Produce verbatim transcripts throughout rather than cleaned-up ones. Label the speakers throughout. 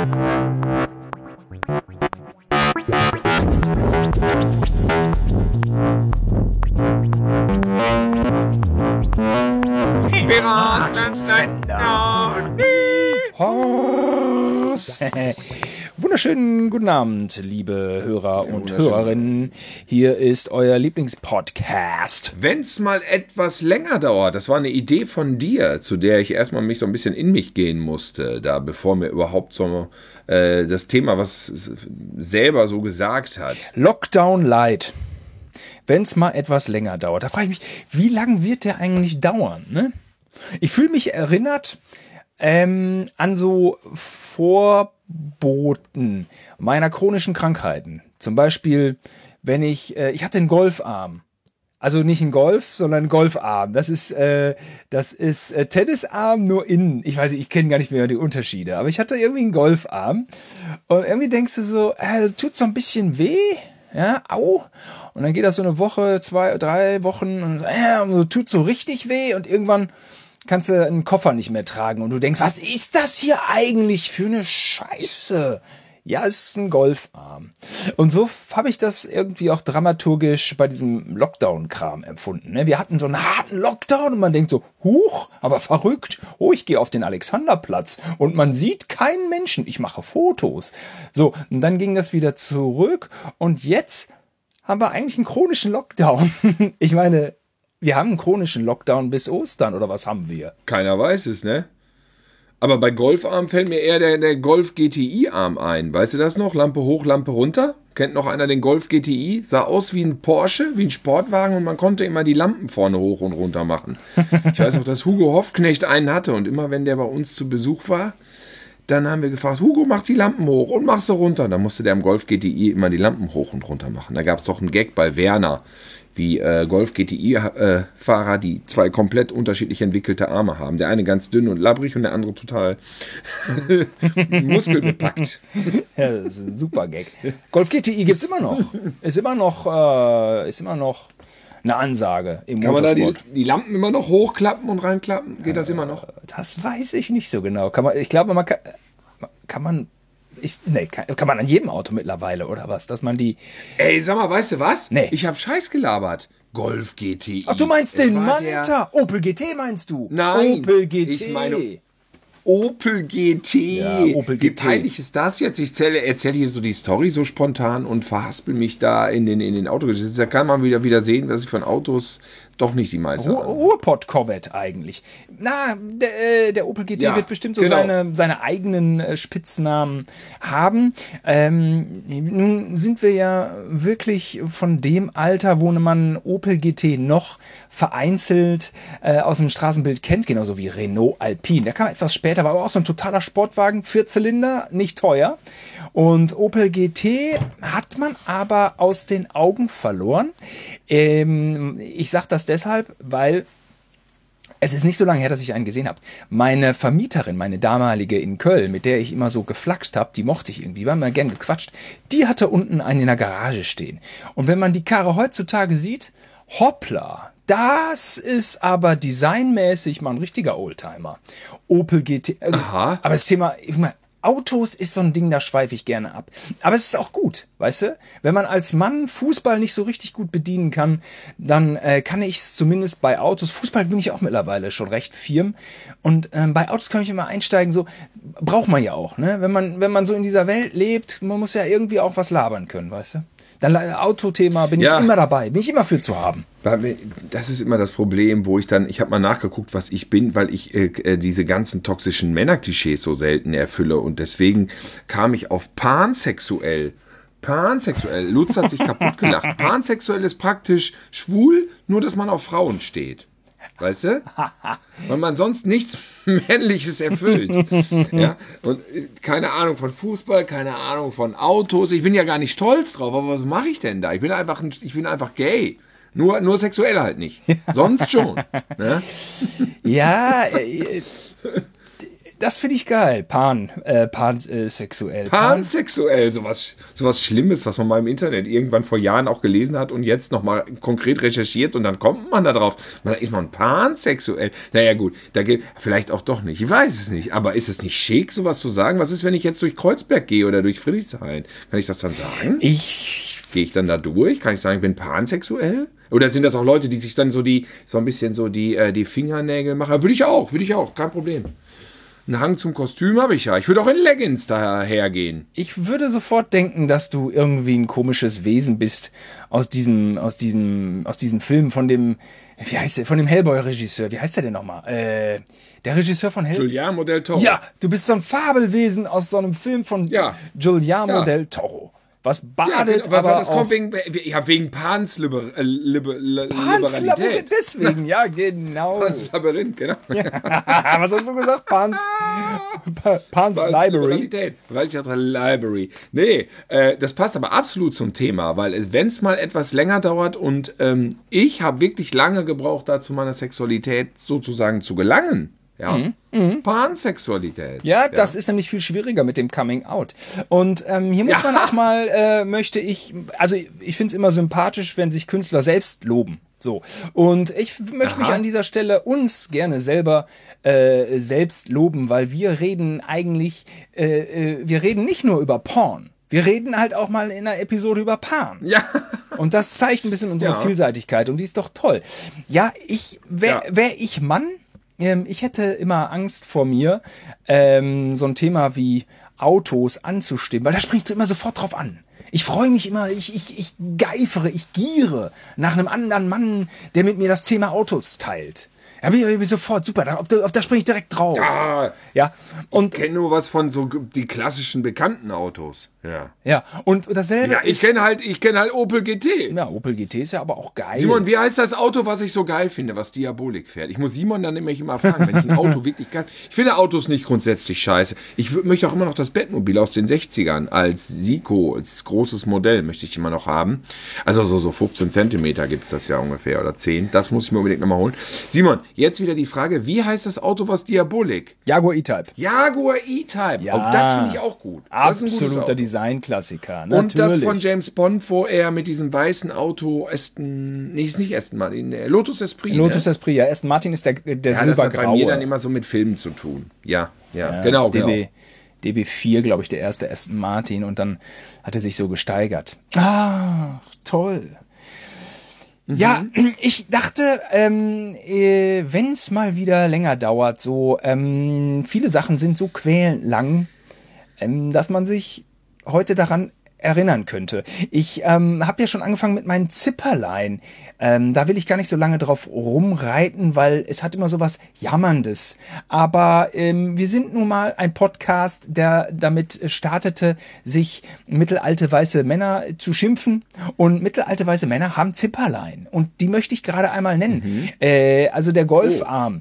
Speaker 1: Horst. Wunderschönen guten Abend, liebe Hörer und Hörerinnen. Hier ist euer Lieblingspodcast.
Speaker 2: Wenn's mal etwas länger dauert, das war eine Idee von dir, zu der ich erstmal mich so ein bisschen in mich gehen musste, da bevor mir überhaupt so äh, das Thema, was selber so gesagt hat.
Speaker 1: Lockdown Light. Wenn's mal etwas länger dauert. Da frage ich mich, wie lange wird der eigentlich dauern, ne? Ich fühle mich erinnert ähm, an so Vorboten meiner chronischen Krankheiten. Zum Beispiel, wenn ich, äh, ich hatte einen Golfarm. Also nicht ein Golf, sondern ein Golfarm. Das ist, äh, das ist äh, Tennisarm nur innen. Ich weiß nicht, ich kenne gar nicht mehr die Unterschiede. Aber ich hatte irgendwie einen Golfarm. Und irgendwie denkst du so, äh, tut so ein bisschen weh. Ja, au. Und dann geht das so eine Woche, zwei, drei Wochen und äh, tut so richtig weh. Und irgendwann kannst du einen Koffer nicht mehr tragen und du denkst, was ist das hier eigentlich für eine Scheiße? Ja, es ist ein Golfarm. Und so habe ich das irgendwie auch dramaturgisch bei diesem Lockdown-Kram empfunden. Wir hatten so einen harten Lockdown und man denkt so, huch, aber verrückt. Oh, ich gehe auf den Alexanderplatz und man sieht keinen Menschen. Ich mache Fotos. So, und dann ging das wieder zurück und jetzt haben wir eigentlich einen chronischen Lockdown. Ich meine, wir haben einen chronischen Lockdown bis Ostern, oder was haben wir?
Speaker 2: Keiner weiß es, ne? Aber bei Golfarm fällt mir eher der, der Golf G T I-Arm ein. Weißt du das noch? Lampe hoch, Lampe runter. Kennt noch einer den Golf G T I? Sah aus wie ein Porsche, wie ein Sportwagen und man konnte immer die Lampen vorne hoch und runter machen. Ich weiß noch, dass Hugo Hoffknecht einen hatte und immer wenn der bei uns zu Besuch war, dann haben wir gefragt, Hugo, mach die Lampen hoch und mach sie runter. Dann musste der im Golf G T I immer die Lampen hoch und runter machen. Da gab es doch einen Gag bei Werner, wie äh, Golf G T I-Fahrer, äh, die zwei komplett unterschiedlich entwickelte Arme haben. Der eine ganz dünn und labbrig und der andere total muskelbepackt.
Speaker 1: Ja, das ist ein super Gag. Golf G T I gibt's immer noch. Ist immer noch, äh, ist immer noch eine Ansage im
Speaker 2: Kann man da
Speaker 1: Motorsport.
Speaker 2: die, die Lampen immer noch hochklappen und reinklappen? Geht das immer noch?
Speaker 1: Das weiß ich nicht so genau. Kann man, ich glaube, man kann, kann man... Ich, nee, kann, kann man an jedem Auto mittlerweile, oder was? Dass man die...
Speaker 2: Ey, sag mal, weißt du was?
Speaker 1: Nee.
Speaker 2: Ich hab Scheiß gelabert. Golf G T I.
Speaker 1: Ach, du meinst
Speaker 2: Es
Speaker 1: den
Speaker 2: war
Speaker 1: Manta? Opel G T meinst du?
Speaker 2: Nein.
Speaker 1: Opel G T.
Speaker 2: Ich meine Opel G T.
Speaker 1: Ja, Opel
Speaker 2: Wie
Speaker 1: G T.
Speaker 2: peinlich ist das jetzt? Ich erzähle, erzähle hier so die Story so spontan und verhaspel mich da in den, in den Autos. Da kann man wieder, wieder sehen, dass ich von Autos doch nicht die meiste
Speaker 1: Ru- Ruhrpott-Corvette eigentlich. Na, der, äh, der Opel G T
Speaker 2: Ja,
Speaker 1: wird bestimmt so
Speaker 2: genau.
Speaker 1: seine, seine eigenen äh, Spitznamen haben. Ähm, nun sind wir ja wirklich von dem Alter, wo man Opel G T noch vereinzelt äh, aus dem Straßenbild kennt, genauso wie Renault Alpine. Der kam etwas später, war aber auch so ein totaler Sportwagen, Vierzylinder, nicht teuer. Und Opel G T hat man aber aus den Augen verloren. Ähm, ich sage das deshalb, weil es ist nicht so lange her, dass ich einen gesehen habe. Meine Vermieterin, meine damalige in Köln, mit der ich immer so geflaxt habe, die mochte ich irgendwie, wir haben mal gern gequatscht, die hatte unten einen in der Garage stehen. Und wenn man die Karre heutzutage sieht, hoppla, das ist aber designmäßig mal ein richtiger Oldtimer. Opel G T. Äh,
Speaker 2: Aha.
Speaker 1: Aber das Thema, ich meine, Autos ist so ein Ding, da schweife ich gerne ab. Aber es ist auch gut, weißt du? Wenn man als Mann Fußball nicht so richtig gut bedienen kann, dann äh, kann ich es zumindest bei Autos, Fußball bin ich auch mittlerweile schon recht firm. Und ähm, bei Autos kann ich immer einsteigen, so braucht man ja auch, ne? Wenn man, wenn man so in dieser Welt lebt, man muss ja irgendwie auch was labern können, weißt du? Dann Autothema bin
Speaker 2: Ja.
Speaker 1: ich immer dabei, bin ich immer für zu haben.
Speaker 2: Das ist immer das Problem, wo ich dann, ich habe mal nachgeguckt, was ich bin, weil ich äh, diese ganzen toxischen Männerklischees so selten erfülle und deswegen kam ich auf pansexuell. Pansexuell. Lutz hat sich kaputt gelacht. Pansexuell ist praktisch schwul, nur dass man auf Frauen steht. Weißt du? Weil man sonst nichts Männliches erfüllt. Ja? Und keine Ahnung von Fußball, keine Ahnung von Autos. Ich bin ja gar nicht stolz drauf, aber was mache ich denn da? Ich bin einfach, ein, ich bin einfach gay. Nur, nur sexuell halt nicht. Sonst schon. Ne?
Speaker 1: Ja, äh, Das finde ich geil. Pan, äh, pansexuell.
Speaker 2: Pansexuell, sowas, sowas Schlimmes, was man mal im Internet irgendwann vor Jahren auch gelesen hat und jetzt nochmal konkret recherchiert und dann kommt man da drauf. Man ist man pansexuell. Naja gut, da geht vielleicht auch doch nicht. Ich weiß es nicht. Aber ist es nicht schick, sowas zu sagen? Was ist, wenn ich jetzt durch Kreuzberg gehe oder durch Friedrichshain? Kann ich das dann sagen?
Speaker 1: Ich
Speaker 2: Gehe ich dann da durch? Kann ich sagen, ich bin pansexuell? Oder sind das auch Leute, die sich dann so die, so ein bisschen so die, äh, die Fingernägel machen? Würde ich auch, würde ich auch, kein Problem. Einen Hang zum Kostüm habe ich ja. Ich würde auch in Leggings dahergehen.
Speaker 1: Ich würde sofort denken, dass du irgendwie ein komisches Wesen bist aus diesem, aus diesem, aus diesem Film von dem, wie heißt der, von dem Hellboy-Regisseur. Wie heißt der denn nochmal? Äh, der Regisseur von Hellboy.
Speaker 2: Guillermo del Toro.
Speaker 1: Ja, du bist so ein Fabelwesen aus so einem Film von
Speaker 2: Ja.
Speaker 1: Guillermo
Speaker 2: Ja.
Speaker 1: del Toro. Was
Speaker 2: Ja,
Speaker 1: badet
Speaker 2: genau, weil,
Speaker 1: aber
Speaker 2: weil das
Speaker 1: auch
Speaker 2: kommt wegen, ja, wegen Pans Liber, äh, Liber, Li-
Speaker 1: Pans Labyrinth,
Speaker 2: Liberalität.
Speaker 1: deswegen, ja, genau.
Speaker 2: Pans Labyrinth, genau.
Speaker 1: Was hast du gesagt? Pans, Pa- Pans
Speaker 2: Pans
Speaker 1: Library.
Speaker 2: Liberalität. Weil ich dachte, Library. Nee, äh, das passt aber absolut zum Thema, weil wenn es mal etwas länger dauert und ähm, ich habe wirklich lange gebraucht, da zu meiner Sexualität sozusagen zu gelangen. Ja,
Speaker 1: Mhm.
Speaker 2: Pansexualität.
Speaker 1: Ja, das ist nämlich viel schwieriger mit dem Coming Out. Und ähm, hier muss
Speaker 2: Ja.
Speaker 1: man auch mal, äh, möchte ich, also ich finde es immer sympathisch, wenn sich Künstler selbst loben. So. Und ich möchte mich
Speaker 2: Aha.
Speaker 1: an dieser Stelle uns gerne selber äh, selbst loben, weil wir reden eigentlich, äh, äh, wir reden nicht nur über Porn. Wir reden halt auch mal in einer Episode über Pan.
Speaker 2: Ja.
Speaker 1: Und das zeigt ein bisschen unsere
Speaker 2: Ja.
Speaker 1: Vielseitigkeit und die ist doch toll. Ja, ich, wär,
Speaker 2: Ja.
Speaker 1: wär ich Mann, ähm, ich hätte immer Angst vor mir, ähm, so ein Thema wie Autos anzustimmen, weil da springt immer sofort drauf an. Ich freue mich immer, ich, ich, ich geifere, ich giere nach einem anderen Mann, der mit mir das Thema Autos teilt. Ja, bin ich, bin ich sofort, super, da, auf, da, auf da springe ich direkt drauf.
Speaker 2: Ah,
Speaker 1: Ja, und,
Speaker 2: ich kenne nur was von so ge- die klassischen bekannten Autos. Ja.
Speaker 1: ja, und dasselbe.
Speaker 2: Ja, ich kenne halt, ich kenne halt Opel G T.
Speaker 1: ja, Opel G T ist ja aber auch geil.
Speaker 2: Simon, wie heißt das Auto, was ich so geil finde, was Diabolik fährt? Ich muss Simon dann nämlich immer fragen, wenn ich ein Auto wirklich geil... Ich finde Autos nicht grundsätzlich scheiße. Ich w- möchte auch immer noch das Bettmobil aus den sechzigern als Siko, als großes Modell möchte ich immer noch haben. Also so, so fünfzehn Zentimeter gibt es das ja ungefähr oder zehn. Das muss ich mir unbedingt nochmal holen. Simon, jetzt wieder die Frage, wie heißt das Auto, was Diabolik?
Speaker 1: Jaguar E-Type.
Speaker 2: Jaguar E-Type.
Speaker 1: Ja.
Speaker 2: Auch das finde ich auch gut. Das ist ein gutes
Speaker 1: Absoluter
Speaker 2: Auto.
Speaker 1: Designklassiker.
Speaker 2: Und das
Speaker 1: natürlich.
Speaker 2: von James Bond, wo er mit diesem weißen Auto Aston, nee, ist nicht Aston Martin, äh, Lotus Esprit.
Speaker 1: Lotus
Speaker 2: ne?
Speaker 1: Esprit, ja. Aston Martin ist der, der
Speaker 2: Ja, das hat bei
Speaker 1: silbergraue.
Speaker 2: mir dann immer so mit Filmen zu tun. Ja, ja,
Speaker 1: Ja,
Speaker 2: genau,
Speaker 1: D B,
Speaker 2: genau.
Speaker 1: D B vier, glaube ich, der erste Aston Martin. Und dann hat er sich so gesteigert. Ah, toll. Ja, ich dachte, ähm, äh, wenn es mal wieder länger dauert, so ähm, viele Sachen sind so quälend lang, ähm, dass man sich heute daran erinnern könnte. Ich ähm, habe ja schon angefangen mit meinen Zipperlein. Ähm, da will ich gar nicht so lange drauf rumreiten, weil es hat immer so was Jammerndes. Aber ähm, wir sind nun mal ein Podcast, der damit startete, sich mittelalte weiße Männer zu schimpfen. Und mittelalte weiße Männer haben Zipperlein. Und die möchte ich gerade einmal nennen.
Speaker 2: Mhm.
Speaker 1: Äh, also der Golfarm.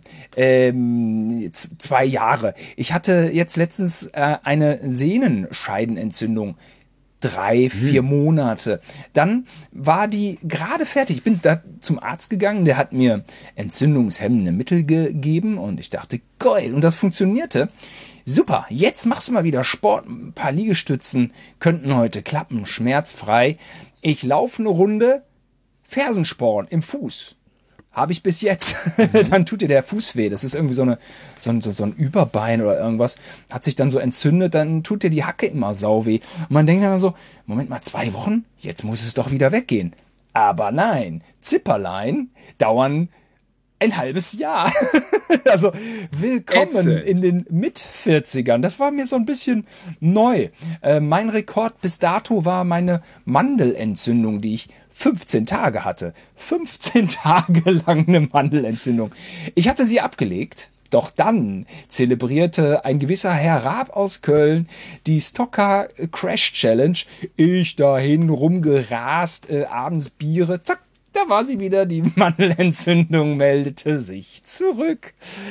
Speaker 1: Ähm, z- zwei Jahre. Ich hatte jetzt letztens äh, eine Sehnenscheidenentzündung. Drei, vier Monate. Dann war die gerade fertig. Ich bin da zum Arzt gegangen, der hat mir entzündungshemmende Mittel gegeben und ich dachte, geil, und das funktionierte. Super, jetzt machst du mal wieder Sport, ein paar Liegestützen könnten heute klappen, schmerzfrei. Ich laufe eine Runde, Fersensporn im Fuß. Habe ich bis jetzt. Dann tut dir der Fuß weh. Das ist irgendwie so, eine, so, ein, so, so ein Überbein oder irgendwas. Hat sich dann so entzündet, dann tut dir die Hacke immer sau weh. Und man denkt dann so, Moment mal, zwei Wochen? Jetzt muss es doch wieder weggehen. Aber nein, Zipperlein dauern ein halbes Jahr. Also willkommen
Speaker 2: Ätzend.
Speaker 1: in den Mit-vierzigern. Das war mir so ein bisschen neu. Äh, mein Rekord bis dato war meine Mandelentzündung, die ich fünfzehn Tage hatte. fünfzehn Tage lang eine Mandelentzündung. Ich hatte sie abgelegt. Doch dann zelebrierte ein gewisser Herr Raab aus Köln die Stocker Crash Challenge. Ich dahin rumgerast, äh, abends Biere, zack, da war sie wieder, die Mandelentzündung meldete sich zurück.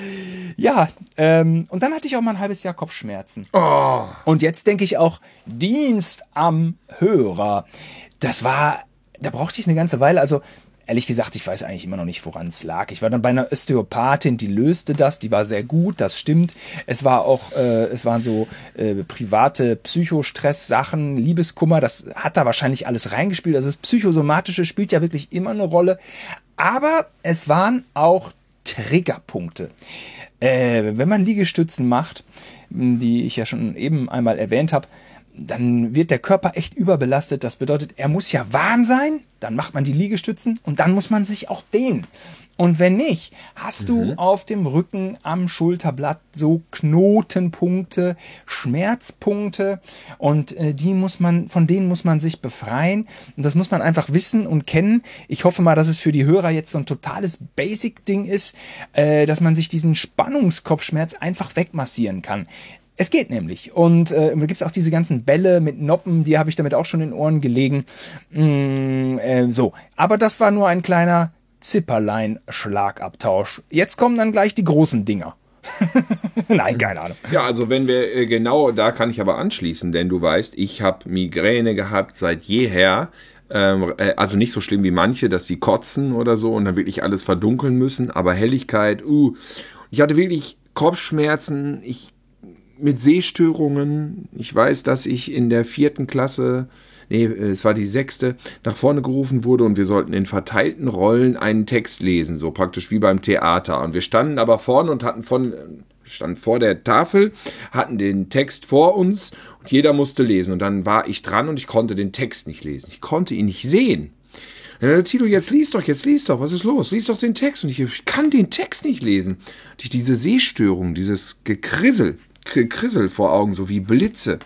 Speaker 1: Ja, ähm, und dann hatte ich auch mal ein halbes Jahr Kopfschmerzen.
Speaker 2: Oh,
Speaker 1: Und jetzt denke ich auch, Dienst am Hörer. Das war, da brauchte ich eine ganze Weile. Also ehrlich gesagt, ich weiß eigentlich immer noch nicht, woran es lag. Ich war dann bei einer Osteopathin, die löste das, die war sehr gut, das stimmt. Es war auch, äh, es waren so äh, private Psychostress-Sachen, Liebeskummer, das hat da wahrscheinlich alles reingespielt. Also das Psychosomatische spielt ja wirklich immer eine Rolle. Aber es waren auch Triggerpunkte. Äh, wenn man Liegestützen macht, die ich ja schon eben einmal erwähnt habe, dann wird der Körper echt überbelastet. Das bedeutet, er muss ja warm sein, dann macht man die Liegestützen und dann muss man sich auch dehnen. Und wenn nicht, hast du mhm. auf dem Rücken am Schulterblatt so Knotenpunkte, Schmerzpunkte und äh, die muss man, von denen muss man sich befreien. Und das muss man einfach wissen und kennen. Ich hoffe mal, dass es für die Hörer jetzt so ein totales Basic-Ding ist, äh, dass man sich diesen Spannungskopfschmerz einfach wegmassieren kann. Es geht nämlich. Und äh, da gibt es auch diese ganzen Bälle mit Noppen, die habe ich damit auch schon in den Ohren gelegen. Mm, äh, so, aber das war nur ein kleiner Zipperlein-Schlagabtausch. Jetzt kommen dann gleich die großen Dinger. Nein, keine Ahnung.
Speaker 2: Ja, also wenn wir, äh, genau, da kann ich aber anschließen, denn du weißt, ich habe Migräne gehabt seit jeher. Ähm, äh, also nicht so schlimm wie manche, dass die kotzen oder so und dann wirklich alles verdunkeln müssen, aber Helligkeit, uh. Ich hatte wirklich Kopfschmerzen, ich mit Sehstörungen. Ich weiß, dass ich in der vierten Klasse, nee, es war die sechste, nach vorne gerufen wurde und wir sollten in verteilten Rollen einen Text lesen, so praktisch wie beim Theater. Und wir standen aber vorne und hatten von, standen vor der Tafel, hatten den Text vor uns und jeder musste lesen. Und dann war ich dran und ich konnte den Text nicht lesen. Ich konnte ihn nicht sehen. Ja, Tilo, jetzt lies doch, jetzt lies doch, was ist los? Lies doch den Text. Und ich, ich kann den Text nicht lesen. Durch diese Sehstörung, dieses Gekrissel, Krissel vor Augen, so wie Blitze.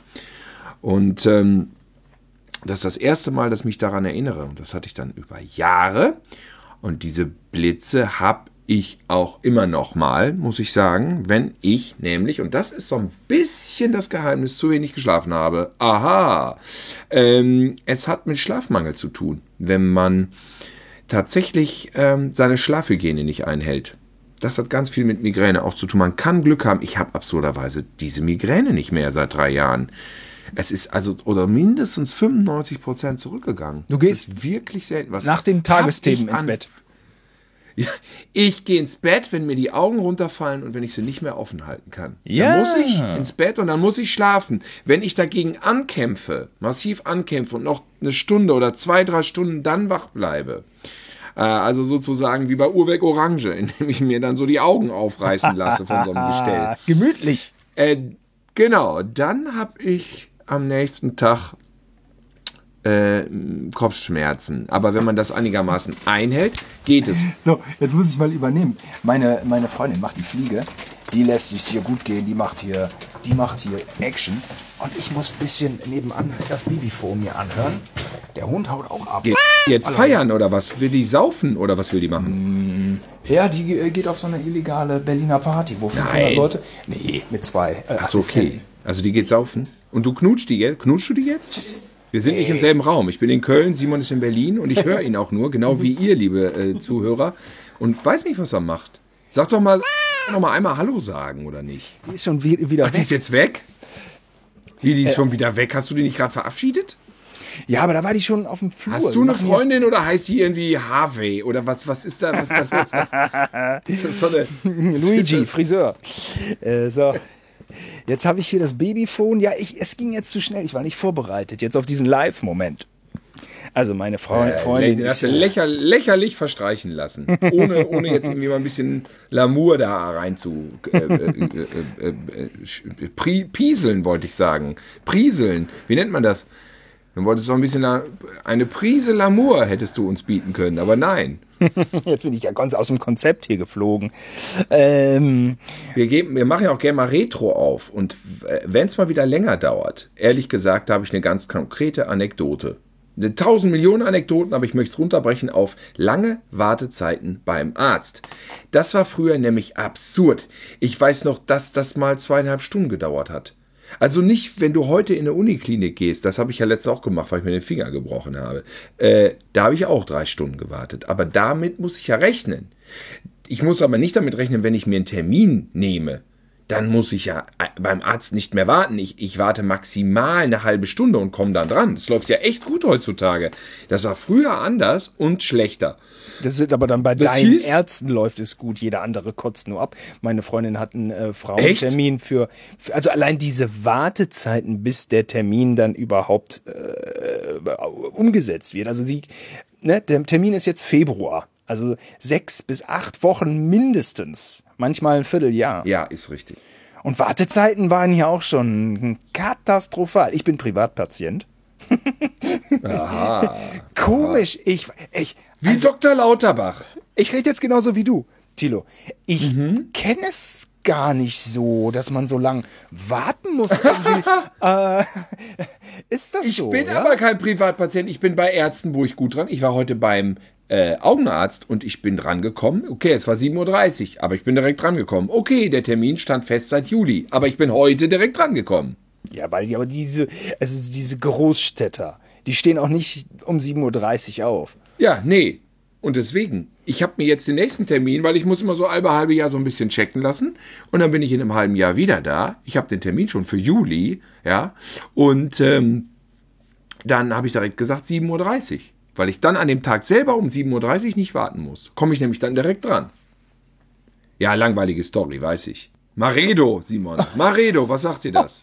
Speaker 2: Und ähm, das ist das erste Mal, dass ich mich daran erinnere. Und das hatte ich dann über Jahre. Und diese Blitze habe ich auch immer noch mal, muss ich sagen, wenn ich nämlich, und das ist so ein bisschen das Geheimnis, zu wenig geschlafen habe. Aha, ähm, es hat mit Schlafmangel zu tun, wenn man tatsächlich ähm, seine Schlafhygiene nicht einhält. Das hat ganz viel mit Migräne auch zu tun. Man kann Glück haben. Ich habe absurderweise diese Migräne nicht mehr seit drei Jahren. Es ist also oder mindestens fünfundneunzig Prozent zurückgegangen.
Speaker 1: Du gehst
Speaker 2: das ist wirklich selten. Was
Speaker 1: nach den Tagesthemen ins Bett.
Speaker 2: Ja, ich gehe ins Bett, wenn mir die Augen runterfallen und wenn ich sie nicht mehr offen halten kann.
Speaker 1: Ja.
Speaker 2: Dann muss ich ins Bett und dann muss ich schlafen. Wenn ich dagegen ankämpfe, massiv ankämpfe und noch eine Stunde oder zwei, drei Stunden dann wach bleibe, also sozusagen wie bei Uhrwerk Orange, indem ich mir dann so die Augen aufreißen lasse von so einem Gestell.
Speaker 1: Gemütlich.
Speaker 2: Äh, genau, dann habe ich am nächsten Tag äh, Kopfschmerzen. Aber wenn man das einigermaßen einhält, geht es.
Speaker 1: So, jetzt muss ich mal übernehmen. Meine, meine Freundin macht die Fliege. Die lässt sich hier gut gehen. Die macht hier, die macht hier Action. Und ich muss ein bisschen nebenan das Babyphone mir anhören. Der Hund haut auch ab.
Speaker 2: Geht jetzt feiern oder was? Will die saufen oder was will die machen?
Speaker 1: Ja, die geht auf so eine illegale Berliner Party, wo fünfhundert Leute... Nee, mit zwei äh,
Speaker 2: Ach so, okay. Also die geht saufen. Und du knutschst die jetzt? Knutschst du die jetzt? Wir sind nicht im selben Raum. Ich bin in Köln, Simon ist in Berlin und ich höre ihn auch nur, genau wie ihr, liebe äh, Zuhörer. Und weiß nicht, was er macht. Sag doch mal, noch mal einmal Hallo sagen, oder nicht?
Speaker 1: Die ist schon wieder weg.
Speaker 2: Ach, die ist jetzt weg? Wie, die ist äh, schon wieder weg? Hast du die nicht gerade verabschiedet?
Speaker 1: Ja, aber da war die schon auf dem Flur.
Speaker 2: Hast du eine Freundin oder heißt die irgendwie Harvey? Oder was, was ist da? Was ist da los? Was, das ist so eine,
Speaker 1: Luigi, Friseur. Äh, so. Jetzt habe ich hier das Babyphone. Ja, ich, es ging jetzt zu schnell. Ich war nicht vorbereitet jetzt auf diesen Live-Moment. Also meine Freund,
Speaker 2: äh,
Speaker 1: Freundin...
Speaker 2: Das hast du lächer, lächerlich verstreichen lassen. Ohne, ohne jetzt irgendwie mal ein bisschen Lamour da rein zu... Äh, äh, äh, äh, pri, pieseln, wollte ich sagen. Prieseln. Wie nennt man das? Dann wolltest du auch ein bisschen... Eine Prise Lamour hättest du uns bieten können, aber nein.
Speaker 1: Jetzt bin ich ja ganz aus dem Konzept hier geflogen. Ähm,
Speaker 2: wir, geben, wir machen ja auch gerne mal Retro auf. Und wenn es mal wieder länger dauert, ehrlich gesagt, da habe ich eine ganz konkrete Anekdote. Eine tausend Millionen Anekdoten, aber ich möchte es runterbrechen auf lange Wartezeiten beim Arzt. Das war früher nämlich absurd. Ich weiß noch, dass das mal zweieinhalb Stunden gedauert hat. Also nicht, wenn du heute in eine Uniklinik gehst, das habe ich ja letztens auch gemacht, weil ich mir den Finger gebrochen habe. Äh, da habe ich auch drei Stunden gewartet. Aber damit muss ich ja rechnen. Ich muss aber nicht damit rechnen, wenn ich mir einen Termin nehme, dann muss ich ja beim Arzt nicht mehr warten. Ich, ich warte maximal eine halbe Stunde und komme dann dran. Das läuft ja echt gut heutzutage. Das war früher anders und schlechter.
Speaker 1: Das ist aber dann bei
Speaker 2: Das
Speaker 1: deinen
Speaker 2: hieß-
Speaker 1: Ärzten läuft es gut. Jeder andere kotzt nur ab. Meine Freundin hat einen äh,
Speaker 2: Echt?
Speaker 1: Frauentermin für, für, also allein diese Wartezeiten, bis der Termin dann überhaupt äh, umgesetzt wird. Also sie, ne, der Termin ist jetzt Februar. Also sechs bis acht Wochen mindestens. Manchmal ein Vierteljahr.
Speaker 2: Ja, ist richtig.
Speaker 1: Und Wartezeiten waren hier auch schon katastrophal. Ich bin Privatpatient.
Speaker 2: Aha.
Speaker 1: Komisch. Ich, ich,
Speaker 2: Wie Doktor Lauterbach.
Speaker 1: Ich rede jetzt genauso wie du, Thilo. Ich
Speaker 2: Mhm.
Speaker 1: kenne es gar nicht so, dass man so lang warten muss. irgendwie. äh, ist das
Speaker 2: Ich
Speaker 1: so?
Speaker 2: bin
Speaker 1: ja?
Speaker 2: aber kein Privatpatient. Ich bin bei Ärzten, wo ich gut dran. Ich war heute beim äh, Augenarzt und ich bin dran gekommen. Okay, es war sieben Uhr dreißig, aber ich bin direkt dran gekommen. Okay, der Termin stand fest seit Juli, aber ich bin heute direkt dran gekommen.
Speaker 1: Ja, weil die, aber diese, also diese Großstädter, die stehen auch nicht um sieben Uhr dreißig auf.
Speaker 2: Ja, nee. Und deswegen, ich habe mir jetzt den nächsten Termin, weil ich muss immer so halbe halbe Jahr so ein bisschen checken lassen. Und dann bin ich in einem halben Jahr wieder da. Ich habe den Termin schon für Juli, ja. Und ähm, dann habe ich direkt gesagt sieben Uhr dreißig. Weil ich dann an dem Tag selber um sieben Uhr dreißig nicht warten muss. Komme ich nämlich dann direkt dran. Ja, langweilige Story, weiß ich. Maredo, Simon. Maredo, was sagt dir das?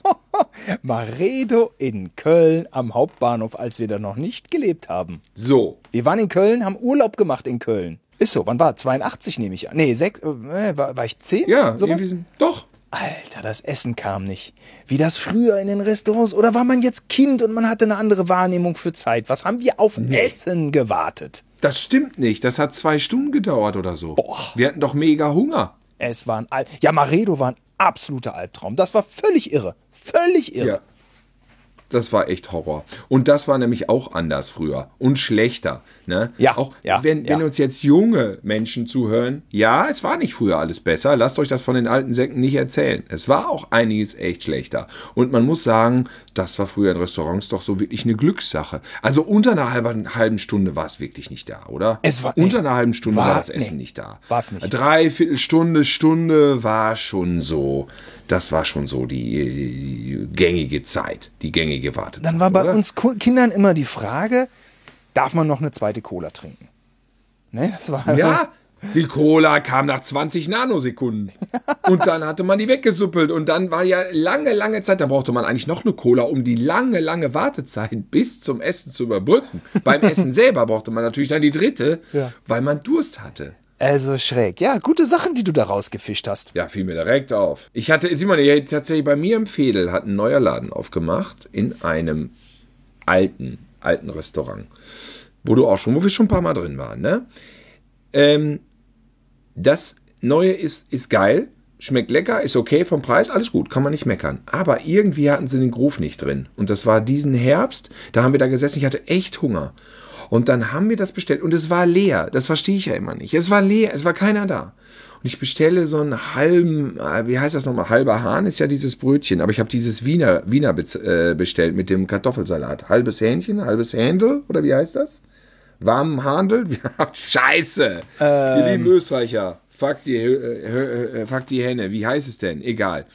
Speaker 1: Maredo in Köln am Hauptbahnhof, als wir da noch nicht gelebt haben.
Speaker 2: So.
Speaker 1: Wir waren in Köln, haben Urlaub gemacht in Köln. Ist so, wann war? zweiundachtzig nehme ich an. Nee, sechs, äh, war, war ich zehn?
Speaker 2: Ja,
Speaker 1: Sowas?
Speaker 2: irgendwie so- doch.
Speaker 1: Alter, das Essen kam nicht. Wie das früher in den Restaurants. Oder war man jetzt Kind und man hatte eine andere Wahrnehmung für Zeit? Was haben wir auf Essen gewartet?
Speaker 2: Das stimmt nicht. Das hat zwei Stunden gedauert oder so. Wir hatten doch mega Hunger.
Speaker 1: Es war ein Al Ja, Maredo war ein absoluter Albtraum. Das war völlig irre. Völlig irre.
Speaker 2: Ja. Das war echt Horror. Und das war nämlich auch anders früher und schlechter. Ne?
Speaker 1: Ja,
Speaker 2: Auch
Speaker 1: ja,
Speaker 2: wenn, wenn
Speaker 1: ja.
Speaker 2: uns jetzt junge Menschen zuhören, ja, es war nicht früher alles besser. Lasst euch das von den alten Säcken nicht erzählen. Es war auch einiges echt schlechter. Und man muss sagen, das war früher in Restaurants doch so wirklich eine Glückssache. Also unter einer halben, halben Stunde war es wirklich nicht da, oder?
Speaker 1: Es war-
Speaker 2: unter
Speaker 1: nee.
Speaker 2: einer halben Stunde
Speaker 1: War-
Speaker 2: war das Essen
Speaker 1: nee.
Speaker 2: nicht da.
Speaker 1: War's nicht.
Speaker 2: Dreiviertel Stunde, Stunde war schon so, das war schon so die gängige Zeit, die gängige Wartezeit.
Speaker 1: Dann war bei
Speaker 2: oder?
Speaker 1: uns Ku- Kindern immer die Frage, darf man noch eine zweite Cola trinken? Ne, das war
Speaker 2: Ja, die Cola kam nach zwanzig Nanosekunden. Und dann hatte man die weggesuppelt. Und dann war ja lange, lange Zeit, da brauchte man eigentlich noch eine Cola, um die lange, lange Wartezeit bis zum Essen zu überbrücken. Beim Essen selber brauchte man natürlich dann die dritte,
Speaker 1: Ja.
Speaker 2: weil man Durst hatte.
Speaker 1: Also schräg. Ja, gute Sachen, die du da rausgefischt hast.
Speaker 2: Ja, fiel mir direkt auf. Ich hatte, Simon, jetzt tatsächlich bei mir im Veedel hat ein neuer Laden aufgemacht in einem alten, alten Restaurant. Wo du auch schon, wo wir schon ein paar Mal drin waren, ne? Ähm, das Neue ist, ist geil, schmeckt lecker, ist okay vom Preis, alles gut, kann man nicht meckern. Aber irgendwie hatten sie den Groove nicht drin. Und das war diesen Herbst, da haben wir da gesessen, ich hatte echt Hunger. Und dann haben wir das bestellt und es war leer. Das verstehe ich ja immer nicht. Es war leer, es war keiner da. Und ich bestelle so einen halben, äh, wie heißt das nochmal? Halber Hahn ist ja dieses Brötchen. Aber ich habe dieses Wiener, Wiener bez- äh, bestellt mit dem Kartoffelsalat. Halbes Hähnchen, halbes Händel, oder wie heißt das? Warmen Handel? Scheiße! Ihr lieben Österreicher, fuck die, äh, äh, fuck die Henne. Wie heißt es denn? Egal.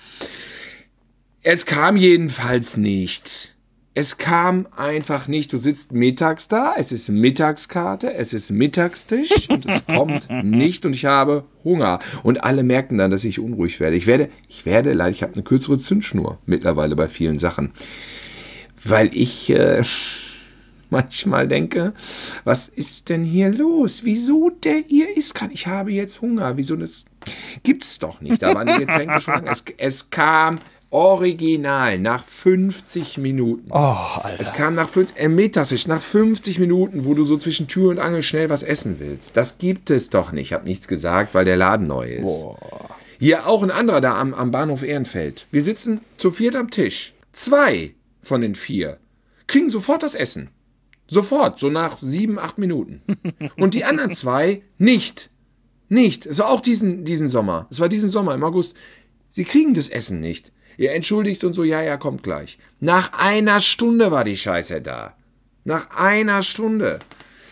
Speaker 2: Es kam jedenfalls nicht. Es kam einfach nicht. Du sitzt mittags da, es ist Mittagskarte, es ist Mittagstisch und es kommt nicht und ich habe Hunger. Und alle merken dann, dass ich unruhig werde. Ich werde, ich werde, leider, ich habe eine kürzere Zündschnur mittlerweile bei vielen Sachen. Weil ich äh, manchmal denke, was ist denn hier los? Wieso der ihr isst kann? Ich habe jetzt Hunger. Wieso das gibt's doch nicht. Da waren die Getränke schon lang. Es, es kam original nach fünfzig Minuten.
Speaker 1: Oh, Alter.
Speaker 2: Es kam nach fünf, äh, mittags, nach fünfzig Minuten, wo du so zwischen Tür und Angel schnell was essen willst. Das gibt es doch nicht. Ich habe nichts gesagt, weil der Laden neu ist.
Speaker 1: Boah.
Speaker 2: Hier auch ein anderer da am, am Bahnhof Ehrenfeld. Wir sitzen zu viert am Tisch. Zwei von den vier kriegen sofort das Essen. Sofort, so nach sieben, acht Minuten. Und die anderen zwei nicht. Nicht. Es war auch diesen, diesen Sommer. Es war diesen Sommer im August. Sie kriegen das Essen nicht. Ihr entschuldigt und so, ja, ja, kommt gleich. Nach einer Stunde war die Scheiße da. Nach einer Stunde.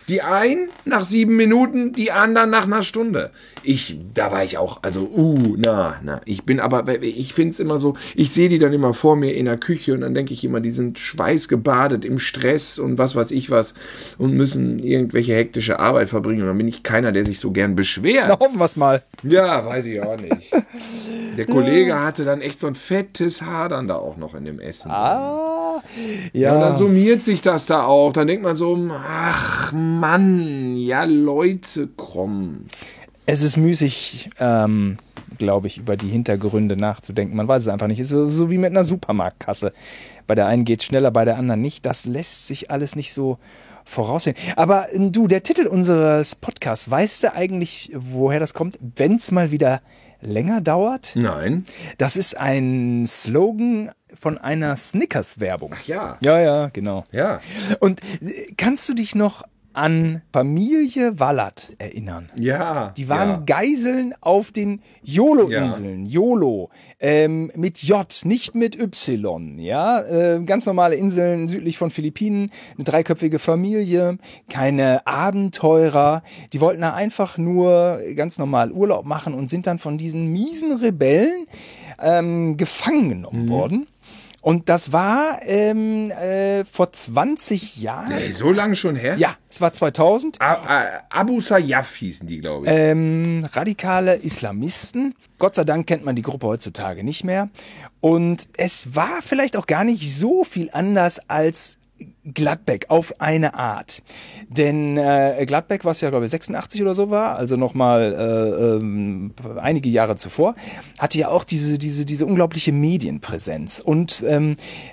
Speaker 2: Die einen nach sieben Minuten, die anderen nach einer Stunde. Ich, da war ich auch, also, uh, na, na. Ich bin aber, ich finde es immer so, ich sehe die dann immer vor mir in der Küche und dann denke ich immer, die sind schweißgebadet im Stress und was weiß ich was und müssen irgendwelche hektische Arbeit verbringen. Und dann bin ich keiner, der sich so gern beschwert.
Speaker 1: Na, hoffen wir es mal.
Speaker 2: Ja, weiß ich auch nicht. Der Kollege hatte dann echt so ein fettes Haar dann da auch noch in dem Essen.
Speaker 1: Ah,
Speaker 2: Ja,
Speaker 1: ja.
Speaker 2: und dann summiert sich das da auch. Dann denkt man so, ach Mann, ja Leute, komm.
Speaker 1: Es ist müßig, ähm, glaube ich, über die Hintergründe nachzudenken. Man weiß es einfach nicht. Es ist so, so wie mit einer Supermarktkasse. Bei der einen geht es schneller, bei der anderen nicht. Das lässt sich alles nicht so voraussehen. Aber äh, du, der Titel unseres Podcasts, weißt du eigentlich, woher das kommt? Wenn es mal wieder länger dauert?
Speaker 2: Nein.
Speaker 1: Das ist ein Slogan von einer Snickers-Werbung.
Speaker 2: Ja.
Speaker 1: Ja, ja, genau.
Speaker 2: Ja.
Speaker 1: Und äh, kannst du dich noch an Familie Wallert erinnern?
Speaker 2: Ja.
Speaker 1: Die waren
Speaker 2: ja.
Speaker 1: Geiseln auf den YOLO-Inseln. YOLO. Ähm, mit J, nicht mit Y. Ja, äh, ganz normale Inseln südlich von Philippinen. Eine dreiköpfige Familie. Keine Abenteurer. Die wollten da einfach nur ganz normal Urlaub machen und sind dann von diesen miesen Rebellen ähm, gefangen genommen
Speaker 2: Mhm.
Speaker 1: worden. Und das war ähm, äh, vor zwanzig Jahren.
Speaker 2: Ey, so lange schon her?
Speaker 1: Ja, es war zweitausend.
Speaker 2: A A Abu Sayyaf hießen die, glaube ich.
Speaker 1: Ähm, radikale Islamisten. Gott sei Dank kennt man die Gruppe heutzutage nicht mehr. Und es war vielleicht auch gar nicht so viel anders als Gladbeck auf eine Art. Denn äh, Gladbeck, was ja glaube ich sechsundachtzig oder so war, also nochmal äh, ähm, einige Jahre zuvor, hatte ja auch diese, diese, diese unglaubliche Medienpräsenz. Und ähm,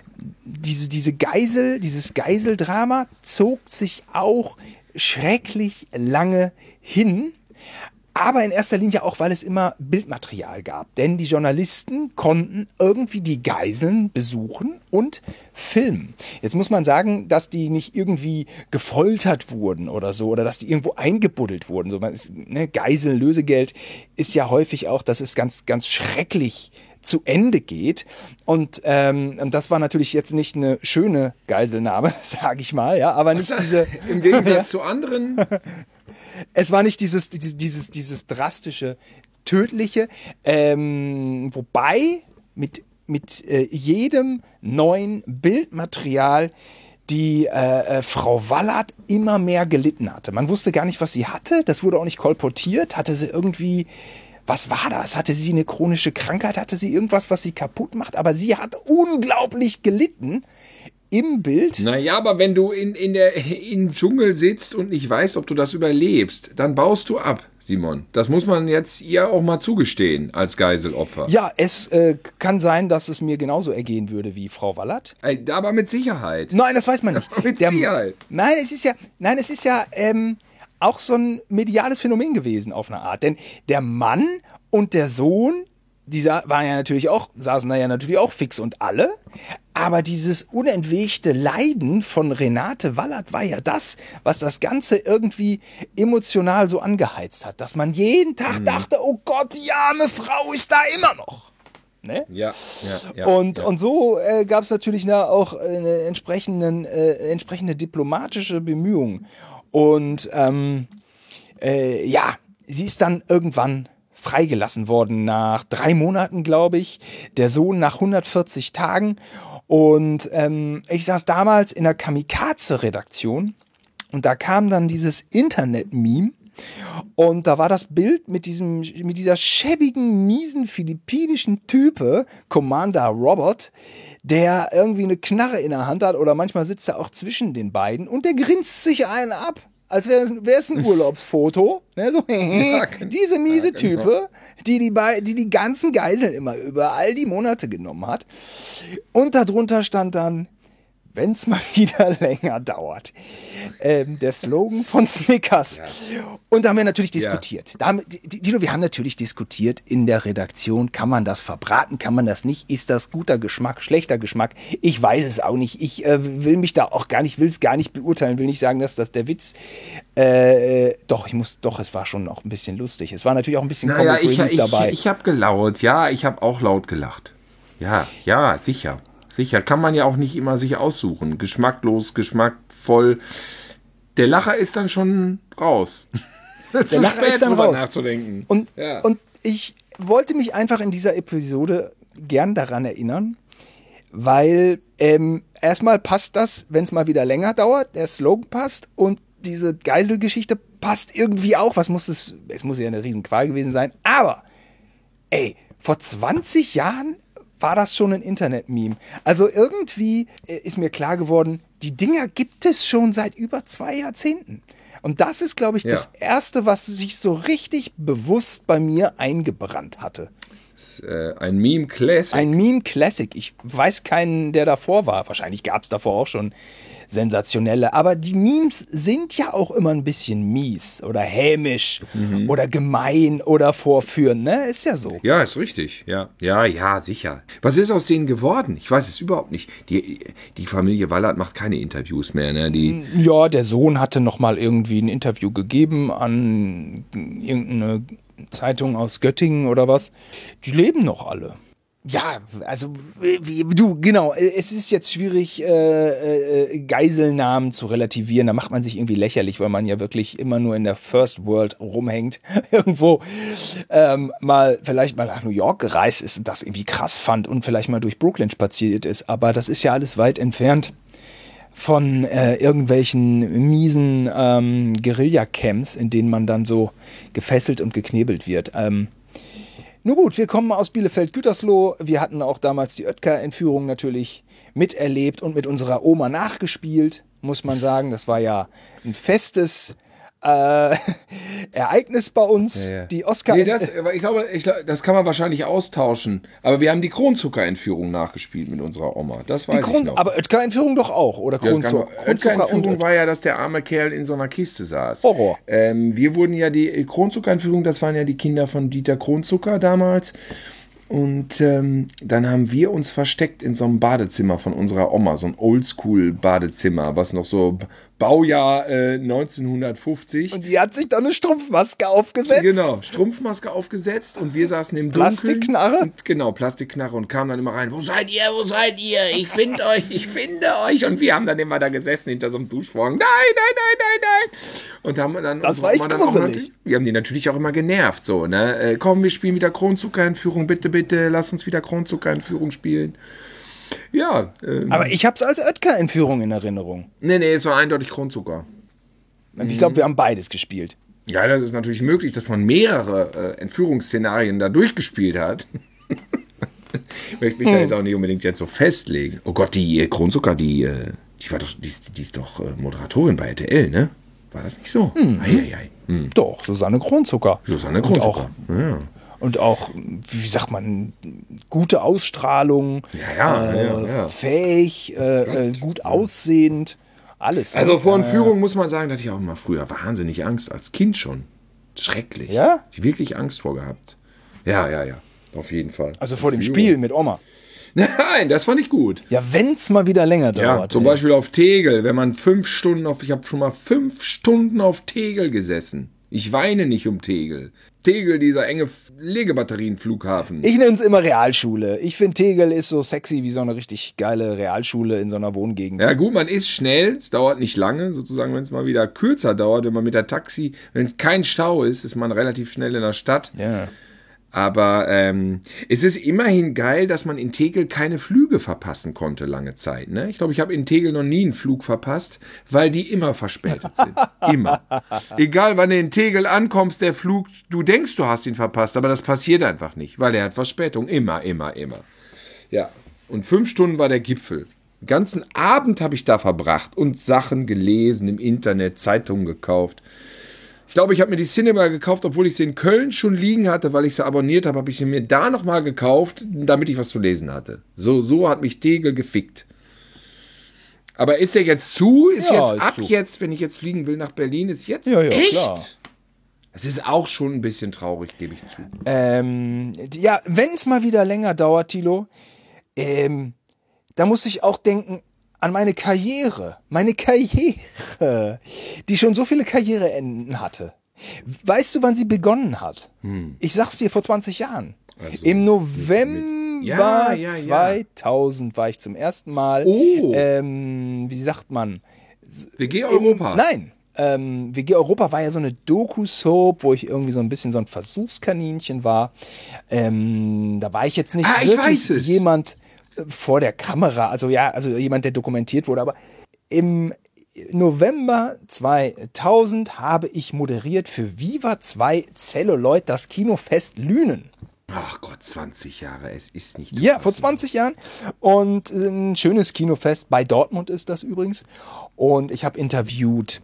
Speaker 1: diese, diese Geisel, dieses Geiseldrama zog sich auch schrecklich lange hin. Aber in erster Linie auch, weil es immer Bildmaterial gab. Denn die Journalisten konnten irgendwie die Geiseln besuchen und filmen. Jetzt muss man sagen, dass die nicht irgendwie gefoltert wurden oder so, oder dass die irgendwo eingebuddelt wurden. So, man ist, ne, Geiseln, Lösegeld ist ja häufig auch, dass es ganz, ganz schrecklich zu Ende geht. Und ähm, das war natürlich jetzt nicht eine schöne Geiselnahme, sage ich mal, ja, aber nicht diese...
Speaker 2: Im Gegensatz zu anderen...
Speaker 1: Es war nicht dieses, dieses, dieses, dieses drastische, tödliche, ähm, wobei mit, mit äh, jedem neuen Bildmaterial die äh, äh, Frau Wallert immer mehr gelitten hatte. Man wusste gar nicht, was sie hatte. Das wurde auch nicht kolportiert. Hatte sie irgendwie, was war das? Hatte sie eine chronische Krankheit? Hatte sie irgendwas, was sie kaputt macht? Aber sie hat unglaublich gelitten im Bild.
Speaker 2: Naja, aber wenn du in, in der, im Dschungel sitzt und nicht weißt, ob du das überlebst, dann baust du ab, Simon. Das muss man jetzt ihr auch mal zugestehen als Geiselopfer.
Speaker 1: Ja, es äh, kann sein, dass es mir genauso ergehen würde wie Frau Wallert.
Speaker 2: Ey, aber mit Sicherheit.
Speaker 1: Nein, das weiß man nicht.
Speaker 2: Mit
Speaker 1: Der-
Speaker 2: Sicherheit.
Speaker 1: Nein, es ist ja, nein, es ist ja ähm, auch so ein mediales Phänomen gewesen auf eine Art. Denn der Mann und der Sohn, die sa- waren ja natürlich auch, saßen da ja natürlich auch fix und alle. Aber dieses unentwegte Leiden von Renate Wallert war ja das, was das Ganze irgendwie emotional so angeheizt hat. Dass man jeden Tag dachte, oh Gott, die arme Frau ist da immer noch. Ne?
Speaker 2: Ja, ja, ja.
Speaker 1: Und,
Speaker 2: ja.
Speaker 1: und so äh, gab es natürlich na, auch eine entsprechenden, äh, entsprechende diplomatische Bemühung. Und ähm, äh, ja, sie ist dann irgendwann freigelassen worden nach drei Monaten, glaube ich. Der Sohn nach hundertvierzig Tagen. Und ähm, ich saß damals in der Kamikaze-Redaktion und da kam dann dieses Internet-Meme. Und da war das Bild mit diesem, mit dieser schäbigen, miesen philippinischen Type, Commander Robert, der irgendwie eine Knarre in der Hand hat oder manchmal sitzt er auch zwischen den beiden und der grinst sich einen ab, als wäre es ein Urlaubsfoto. Ne, so,
Speaker 2: genau.
Speaker 1: diese miese
Speaker 2: Ja, genau.
Speaker 1: Type, die die, bei- die die ganzen Geiseln immer über all die Monate genommen hat. Und darunter stand dann, wenn es mal wieder länger dauert. Ähm, der Slogan von Snickers. Und da haben wir natürlich diskutiert. Da haben, Dino, wir haben natürlich diskutiert in der Redaktion, kann man das verbraten, kann man das nicht? Ist das guter Geschmack, schlechter Geschmack? Ich weiß es auch nicht. Ich äh, will mich da auch gar nicht, will es gar nicht beurteilen, will nicht sagen, dass das der Witz, äh, doch, ich muss, doch, es war schon auch ein bisschen lustig. Es war natürlich auch ein bisschen
Speaker 2: Naja,
Speaker 1: Comic
Speaker 2: ich,
Speaker 1: Relief
Speaker 2: ich,
Speaker 1: dabei.
Speaker 2: ich habe gelaut. Ja, ich habe auch laut gelacht. Ja, ja, sicher. Sicher. Kann man ja auch nicht immer sich aussuchen. Geschmacklos, geschmackvoll. Der Lacher ist dann schon raus.
Speaker 1: Der Lacher ist dann raus.
Speaker 2: Nachzudenken.
Speaker 1: Und,
Speaker 2: ja.
Speaker 1: und ich wollte mich einfach in dieser Episode gern daran erinnern, weil ähm, erstmal passt das, wenn es mal wieder länger dauert, der Slogan passt und diese Geiselgeschichte passt irgendwie auch. Was muss es? Es muss ja eine Riesenqual gewesen sein. Aber, ey, vor zwanzig Jahren war das schon ein Internet-Meme. Also irgendwie äh, ist mir klar geworden, die Dinger gibt es schon seit über zwei Jahrzehnten. Und das ist, glaube ich,
Speaker 2: Ja.
Speaker 1: das Erste, was sich so richtig bewusst bei mir eingebrannt hatte.
Speaker 2: Das ist, äh, ein Meme-Classic.
Speaker 1: Ein Meme-Classic. Ich weiß keinen, der davor war. Wahrscheinlich gab es davor auch schon sensationelle. Aber die Memes sind ja auch immer ein bisschen mies oder hämisch
Speaker 2: Mhm.
Speaker 1: oder gemein oder vorführend. Ne? Ist ja so.
Speaker 2: Ja, ist richtig. Ja, ja, ja, sicher. Was ist aus denen geworden? Ich weiß es überhaupt nicht. Die, die Familie Wallert macht keine Interviews mehr. Ne? Die,
Speaker 1: Ja, der Sohn hatte noch mal irgendwie ein Interview gegeben an irgendeine Zeitung aus Göttingen oder was. Die leben noch alle. Ja, also wie, du, genau, es ist jetzt schwierig, äh, äh, Geiselnamen zu relativieren. Da macht man sich irgendwie lächerlich, weil man ja wirklich immer nur in der First World rumhängt. Irgendwo ähm, mal, vielleicht mal nach New York gereist ist und das irgendwie krass fand und vielleicht mal durch Brooklyn spaziert ist. Aber das ist ja alles weit entfernt von äh, irgendwelchen miesen ähm, Guerilla-Camps, in denen man dann so gefesselt und geknebelt wird. Ähm, Nun gut, wir kommen aus Bielefeld-Gütersloh. Wir hatten auch damals die Oetker-Entführung natürlich miterlebt und mit unserer Oma nachgespielt, muss man sagen. Das war ja ein festes äh, Ereignis bei uns.
Speaker 2: Ja, ja.
Speaker 1: Die Oscar...
Speaker 2: nee, das, aber ich glaube, ich, glaube, das kann man wahrscheinlich austauschen. Aber wir haben die Kronzucker-Entführung nachgespielt mit unserer Oma. Das weiß
Speaker 1: die Kron
Speaker 2: ich noch.
Speaker 1: Aber Oetker-Entführung doch auch, oder
Speaker 2: Ja, das kann
Speaker 1: Kronzucker?
Speaker 2: man-
Speaker 1: Kronzucker und
Speaker 2: Oetker-Entführung war ja, dass der arme Kerl in so einer Kiste saß.
Speaker 1: Horror.
Speaker 2: Ähm, wir wurden ja die Kronzucker-Entführung, das waren ja die Kinder von Dieter Kronzucker damals. Und ähm, dann haben wir uns versteckt in so einem Badezimmer von unserer Oma, so ein Oldschool-Badezimmer, was noch so B- Baujahr äh, neunzehnhundertfünfzig.
Speaker 1: Und die hat sich doch eine Strumpfmaske aufgesetzt.
Speaker 2: Genau, Strumpfmaske aufgesetzt und wir saßen im Dunkeln.
Speaker 1: Plastikknarre?
Speaker 2: Und, genau, Plastikknarre und kamen dann immer rein, wo seid ihr, wo seid ihr? Ich finde euch, ich finde euch. Und wir haben dann immer da gesessen hinter so einem Duschvorhang. Nein, nein, nein, nein, nein. Und haben dann
Speaker 1: Das
Speaker 2: unsere
Speaker 1: war echt
Speaker 2: Oma dann auch
Speaker 1: gruselig.
Speaker 2: natürlich- wir haben die natürlich auch immer genervt, so, ne? Äh, komm, wir spielen wieder Kronzucker-Entführung, bitte, bitte, lass uns wieder Kronzucker-Entführung spielen. Ja, ähm,
Speaker 1: Aber ich hab's als Oetker-Entführung in Erinnerung.
Speaker 2: nee, nee, es war eindeutig Kronzucker.
Speaker 1: Ich glaube, wir haben beides gespielt.
Speaker 2: Ja, das ist natürlich möglich, dass man mehrere äh, Entführungsszenarien da durchgespielt hat. Ich möchte mich da jetzt auch nicht unbedingt jetzt so festlegen. Oh Gott, die äh, Kronzucker, die, äh, die war doch, die ist, die ist doch äh, Moderatorin bei R T L, ne? War das nicht so? Mhm. Eieiei. Hm.
Speaker 1: Doch, Susanne Kronzucker.
Speaker 2: Susanne
Speaker 1: Und
Speaker 2: Kronzucker.
Speaker 1: auch,
Speaker 2: Ja.
Speaker 1: und auch, wie sagt man, gute Ausstrahlung,
Speaker 2: Ja, ja,
Speaker 1: äh,
Speaker 2: ja, ja.
Speaker 1: fähig, äh, äh, gut aussehend, alles.
Speaker 2: Also vor
Speaker 1: äh,
Speaker 2: Entführung muss man sagen, da hatte ich auch immer früher wahnsinnig Angst, als Kind schon. Schrecklich.
Speaker 1: Ja?
Speaker 2: Ich wirklich Angst vor gehabt. Ja, ja, ja. Auf jeden Fall.
Speaker 1: Also vor dem
Speaker 2: Entführung.
Speaker 1: Spiel mit Oma.
Speaker 2: Nein, das fand ich gut.
Speaker 1: Ja, wenn's mal wieder länger
Speaker 2: Ja,
Speaker 1: dauert.
Speaker 2: zum
Speaker 1: ey.
Speaker 2: Beispiel auf Tegel, wenn man fünf Stunden auf, ich habe schon mal fünf Stunden auf Tegel gesessen. Ich weine nicht um Tegel. Tegel, dieser enge Legebatterienflughafen.
Speaker 1: Ich nenne es immer Realschule. Ich finde, Tegel ist so sexy wie so eine richtig geile Realschule in so einer Wohngegend.
Speaker 2: Ja gut, man ist schnell, es dauert nicht lange, sozusagen, wenn es mal wieder kürzer dauert, wenn man mit der Taxi, wenn es kein Stau ist, ist man relativ schnell in der Stadt.
Speaker 1: Ja.
Speaker 2: Aber ähm, es ist immerhin geil, dass man in Tegel keine Flüge verpassen konnte lange Zeit. Ne? Ich glaube, ich habe in Tegel noch nie einen Flug verpasst, weil die immer verspätet sind. Immer. Egal, wann du in Tegel ankommst, der Flug, du denkst, du hast ihn verpasst, aber das passiert einfach nicht, weil er hat Verspätung. Immer, immer, immer. Ja, und fünf Stunden war der Gipfel. Den ganzen Abend habe ich da verbracht und Sachen gelesen, im Internet, Zeitungen gekauft. Ich glaube, ich habe mir die Cinema gekauft, obwohl ich sie in Köln schon liegen hatte, weil ich sie abonniert habe, habe ich sie mir da nochmal gekauft, damit ich was zu lesen hatte. So, so hat mich Tegel gefickt. Aber ist der jetzt zu? Ist
Speaker 1: Ja,
Speaker 2: jetzt
Speaker 1: ist
Speaker 2: ab
Speaker 1: zu.
Speaker 2: jetzt, wenn ich jetzt fliegen will nach Berlin, ist jetzt
Speaker 1: Ja, ja,
Speaker 2: echt?
Speaker 1: klar.
Speaker 2: Es ist auch schon ein bisschen traurig, gebe ich zu.
Speaker 1: Ähm, ja, wenn es mal wieder länger dauert, Thilo, ähm, da muss ich auch denken an meine Karriere. Meine Karriere, die schon so viele Karriereenden hatte. Weißt du, wann sie begonnen hat? Ich sag's dir, vor zwanzig Jahren.
Speaker 2: Also,
Speaker 1: Im November
Speaker 2: Ja, ja, ja.
Speaker 1: zweitausend war ich zum ersten Mal,
Speaker 2: Oh.
Speaker 1: ähm, wie sagt man?
Speaker 2: W G Europa.
Speaker 1: Nein, ähm, W G Europa war ja so eine Doku-Soap, wo ich irgendwie so ein bisschen so ein Versuchskaninchen war. Ähm, da war ich jetzt nicht
Speaker 2: ah, ich
Speaker 1: wirklich
Speaker 2: weiß es.
Speaker 1: jemand äh, vor der Kamera, also ja, also jemand, der dokumentiert wurde, aber im November zweitausend habe ich moderiert für Viva zwei Celluloid das Kinofest Lünen.
Speaker 2: Ach Gott, zwanzig Jahre, es ist nicht zu
Speaker 1: Ja,
Speaker 2: fassen.
Speaker 1: vor zwanzig Jahren. Und ein schönes Kinofest. Bei Dortmund ist das übrigens. Und ich habe interviewt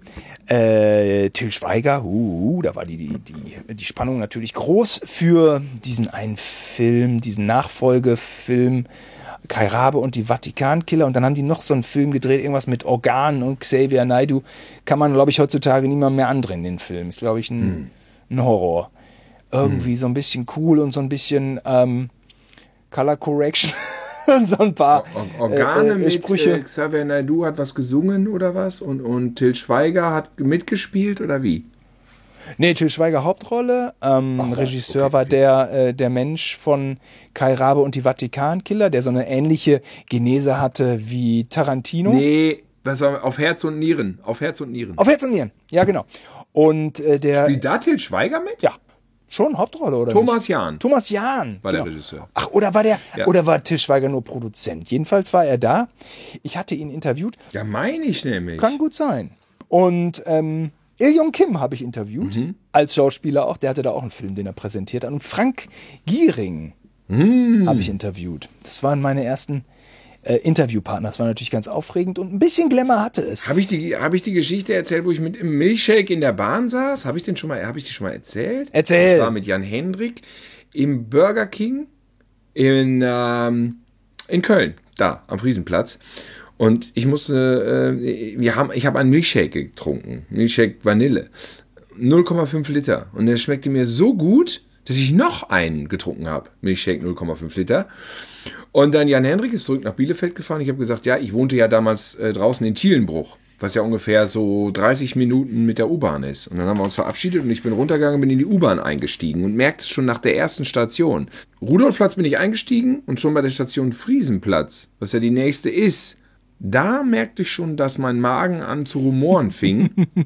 Speaker 1: äh, Til Schweiger. Uh, uh, da war die, die, die, die Spannung natürlich groß für diesen einen Film, diesen Nachfolgefilm Kai Rabe und die Vatikankiller. Und dann haben die noch so einen Film gedreht, irgendwas mit Organen und Xavier Naidoo. Kann man, glaube ich, heutzutage niemand mehr andrehen, den Film. Ist, glaube ich, ein, hm. ein Horror. Irgendwie hm. so ein bisschen cool und so ein bisschen ähm, Color Correction und so ein paar
Speaker 2: Or- Organe
Speaker 1: äh, äh,
Speaker 2: mit
Speaker 1: Sprüche.
Speaker 2: Äh, Xavier Naidoo hat was gesungen oder was? Und, und Til Schweiger hat mitgespielt oder wie?
Speaker 1: Nee, Til Schweiger Hauptrolle. Ähm,
Speaker 2: Ach,
Speaker 1: Regisseur
Speaker 2: okay,
Speaker 1: war
Speaker 2: okay.
Speaker 1: der, äh, der Mensch von Kai Rabe und die Vatikankiller, der so eine ähnliche Genese hatte wie Tarantino.
Speaker 2: Nee, was war, auf Herz und Nieren. Auf Herz und Nieren.
Speaker 1: Auf Herz und Nieren, ja genau. Und äh, der...
Speaker 2: Spielt da Til Schweiger mit?
Speaker 1: Ja, schon Hauptrolle, oder
Speaker 2: Thomas
Speaker 1: nicht?
Speaker 2: Jahn.
Speaker 1: Thomas Jahn.
Speaker 2: War
Speaker 1: genau.
Speaker 2: der Regisseur.
Speaker 1: Ach, oder war der,
Speaker 2: Ja.
Speaker 1: oder war Til Schweiger nur Produzent? Jedenfalls war er da. Ich hatte ihn interviewt.
Speaker 2: Ja, meine ich nämlich.
Speaker 1: Kann gut sein. Und ähm, Il-Jong Kim habe ich interviewt,
Speaker 2: Mhm.
Speaker 1: als Schauspieler auch. Der hatte da auch einen Film, den er präsentiert hat. Und Frank Giering
Speaker 2: Mhm.
Speaker 1: habe ich interviewt. Das waren meine ersten äh, Interviewpartner. Das war natürlich ganz aufregend und ein bisschen Glamour hatte es.
Speaker 2: Habe ich, die, hab ich die Geschichte erzählt, wo ich mit im Milchshake in der Bahn saß? Habe ich, den schon mal, hab ich die schon mal erzählt?
Speaker 1: Erzähl.
Speaker 2: Das war mit Jan Hendrik im Burger King in, ähm, in Köln, da am Friesenplatz. Und ich musste, äh, wir haben, ich habe einen Milchshake getrunken, Milchshake Vanille, null Komma fünf Liter. Und der schmeckte mir so gut, dass ich noch einen getrunken habe, Milchshake null Komma fünf Liter. Und dann Jan Hendrik ist zurück nach Bielefeld gefahren. Ich habe gesagt, ja, ich wohnte ja damals äh, draußen in Thielenbruch, was ja ungefähr so dreißig Minuten mit der U-Bahn ist. Und dann haben wir uns verabschiedet und ich bin runtergegangen, bin in die U-Bahn eingestiegen und merkte schon nach der ersten Station. Rudolfplatz bin ich eingestiegen und schon bei der Station Friesenplatz, was ja die nächste ist, da merkte ich schon, dass mein Magen an zu rumoren fing.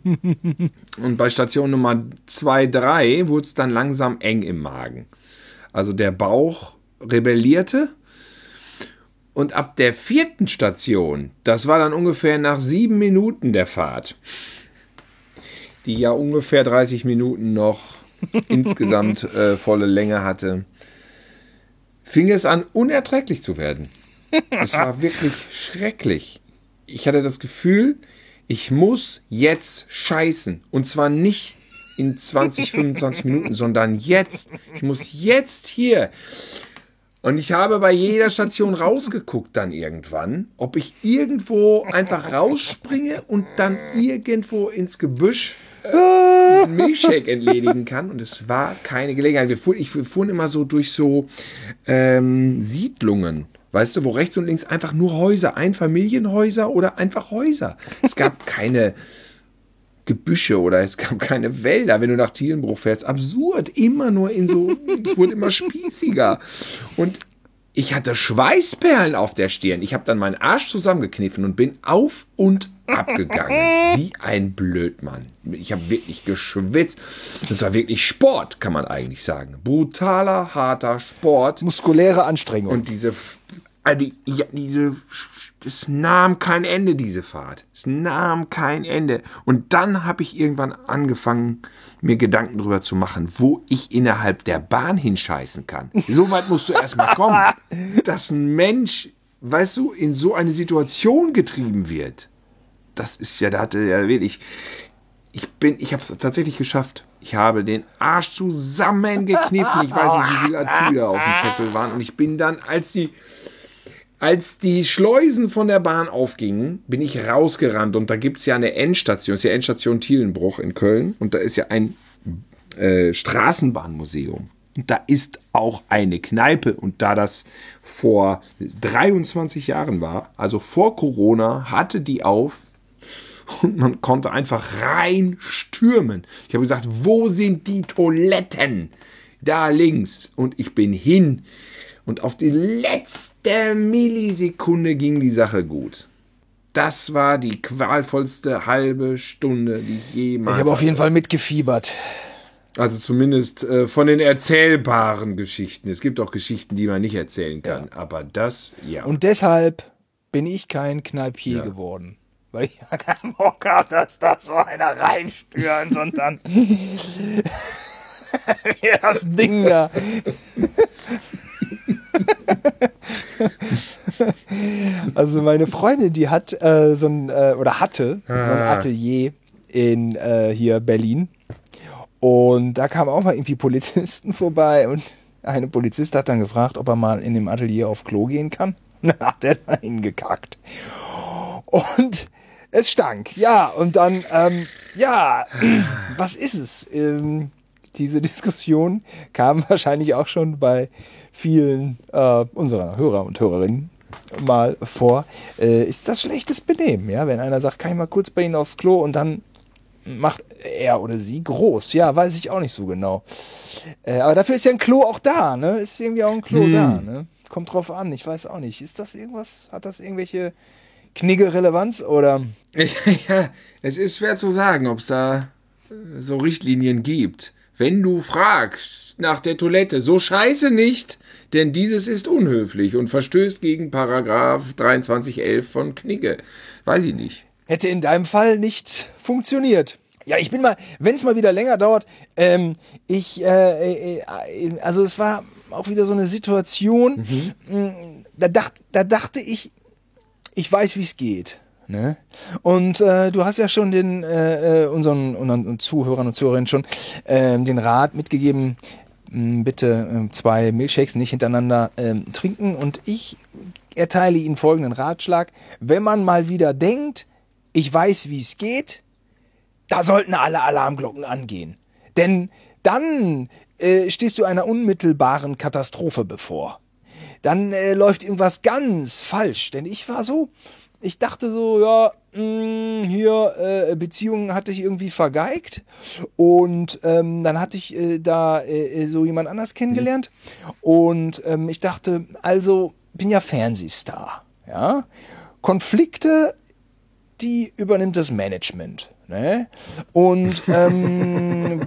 Speaker 2: Und bei Station Nummer zwei, drei wurde es dann langsam eng im Magen. Also der Bauch rebellierte. Und ab der vierten Station, das war dann ungefähr nach sieben Minuten der Fahrt, die ja ungefähr dreißig Minuten noch insgesamt äh, volle Länge hatte, fing es an, unerträglich zu werden. Es war wirklich schrecklich. Ich hatte das Gefühl, ich muss jetzt scheißen. Und zwar nicht in zwanzig, fünfundzwanzig Minuten, sondern jetzt. Ich muss jetzt hier. Und ich habe bei jeder Station rausgeguckt dann irgendwann, ob ich irgendwo einfach rausspringe und dann irgendwo ins Gebüsch einen Milchshake entledigen kann. Und es war keine Gelegenheit. Wir fuhren, ich, wir fuhren immer so durch so ähm, Siedlungen. Weißt du, wo rechts und links einfach nur Häuser, Einfamilienhäuser oder einfach Häuser. Es gab keine Gebüsche oder es gab keine Wälder, wenn du nach Thielenbruch fährst. Absurd, immer nur in so, es wurde immer spießiger. Und ich hatte Schweißperlen auf der Stirn. Ich habe dann meinen Arsch zusammengekniffen und bin auf und abgegangen. Wie ein Blödmann. Ich habe wirklich geschwitzt. Das war wirklich Sport, kann man eigentlich sagen. Brutaler, harter Sport.
Speaker 1: Muskuläre Anstrengung.
Speaker 2: Und diese, äh, die, ja, diese, es nahm kein Ende, diese Fahrt. Es nahm kein Ende. Und dann habe ich irgendwann angefangen, mir Gedanken darüber zu machen, wo ich innerhalb der Bahn hinscheißen kann. So weit musst du erstmal kommen, dass ein Mensch, weißt du, in so eine Situation getrieben wird. Das ist ja, da hatte ja wirklich, ich bin, ich habe es tatsächlich geschafft. Ich habe den Arsch zusammengekniffen. Ich weiß nicht, wie viele Atüle auf dem Kessel waren. Und ich bin dann, als die, als die Schleusen von der Bahn aufgingen, bin ich rausgerannt. Und da gibt es ja eine Endstation. Das ist ja Endstation Thielenbruch in Köln. Und da ist ja ein äh, Straßenbahnmuseum. Und da ist auch eine Kneipe. Und da das vor dreiundzwanzig Jahren war, also vor Corona, hatte die auf. Und man konnte einfach reinstürmen. Ich habe gesagt, wo sind die Toiletten? Da links. Und ich bin hin. Und auf die letzte Millisekunde ging die Sache gut. das war die qualvollste halbe Stunde, die ich jemals
Speaker 1: Ich habe auf jeden
Speaker 2: hatte.
Speaker 1: Fall mitgefiebert.
Speaker 2: Also zumindest äh, von den erzählbaren Geschichten. Es gibt auch Geschichten, die man nicht erzählen kann. Ja. Aber das, ja.
Speaker 1: Und deshalb bin ich kein Kneipier ja. geworden. Weil ich ja keinen Bock habe, dass da so einer reinstürmt und dann das Ding da. Also meine Freundin, die hat äh, so ein, äh, oder hatte ah. so ein Atelier in äh, hier Berlin. Und da kamen auch mal irgendwie Polizisten vorbei und eine Polizist hat dann gefragt, ob er mal in dem Atelier auf Klo gehen kann. Und dann hat er da hingekackt. Und es stank. Ja, und dann, ähm, ja, was ist es? Ähm, diese Diskussion kam wahrscheinlich auch schon bei vielen äh, unserer Hörer und Hörerinnen mal vor. Äh, ist das schlechtes Benehmen, ja? Wenn einer sagt, kann ich mal kurz bei Ihnen aufs Klo und dann macht er oder sie groß. Ja, weiß ich auch nicht so genau. Äh, aber dafür ist ja ein Klo auch da, ne? Ist irgendwie auch ein Klo hm. da, ne? Kommt drauf an, ich weiß auch nicht. Ist das irgendwas, hat das irgendwelche knigge Relevanz oder?
Speaker 2: Ja, es ist schwer zu sagen, ob es da so Richtlinien gibt. Wenn du fragst nach der Toilette, so scheiße nicht, denn dieses ist unhöflich und verstößt gegen Paragraph dreiundzwanzig elf von Knigge. Weiß ich nicht.
Speaker 1: Hätte in deinem Fall nicht funktioniert. Ja, ich bin mal, wenn es mal wieder länger dauert, ähm, ich, äh, äh, also es war auch wieder so eine Situation, mhm. da, dacht, da dachte ich, ich weiß, wie es geht. Ne? Und äh, du hast ja schon den äh, unseren, unseren Zuhörern und Zuhörerinnen schon äh, den Rat mitgegeben, mh, bitte äh, zwei Milchshakes nicht hintereinander äh, trinken. Und ich erteile Ihnen folgenden Ratschlag. Wenn man mal wieder denkt, ich weiß, wie es geht, da sollten alle Alarmglocken angehen. Denn dann äh, stehst du einer unmittelbaren Katastrophe bevor. Dann äh, läuft irgendwas ganz falsch. Denn ich war so, ich dachte so, ja, mh, hier, äh, Beziehungen hatte ich irgendwie vergeigt. Und ähm, dann hatte ich äh, da äh, so jemand anders kennengelernt. Mhm. Und ähm, ich dachte, also, bin ja Fernsehstar. Ja? Konflikte, die übernimmt das Management. Ne? Und ähm,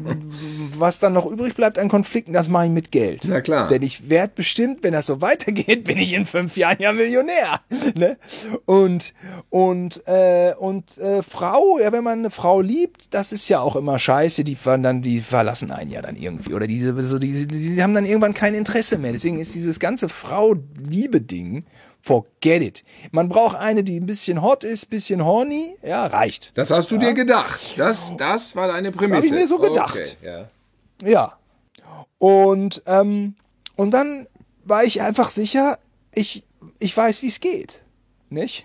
Speaker 1: was dann noch übrig bleibt an Konflikten, das mache ich mit Geld.
Speaker 2: Na klar.
Speaker 1: Denn ich werde bestimmt, wenn das so weitergeht, bin ich in fünf Jahren ja Millionär. Ne? Und und äh, und äh, Frau, ja, wenn man eine Frau liebt, das ist ja auch immer scheiße. Die dann, die verlassen einen ja dann irgendwie oder diese, so die, die haben dann irgendwann kein Interesse mehr. Deswegen ist dieses ganze Frau-Liebe-Ding. Forget it. Man braucht eine, die ein bisschen hot ist, bisschen horny. Ja, reicht.
Speaker 2: Das hast du ja. dir gedacht. Das, das war deine Prämisse.
Speaker 1: Habe ich mir so gedacht.
Speaker 2: Okay, ja.
Speaker 1: ja. Und, ähm, und dann war ich einfach sicher, ich, ich weiß, wie es geht. Nicht?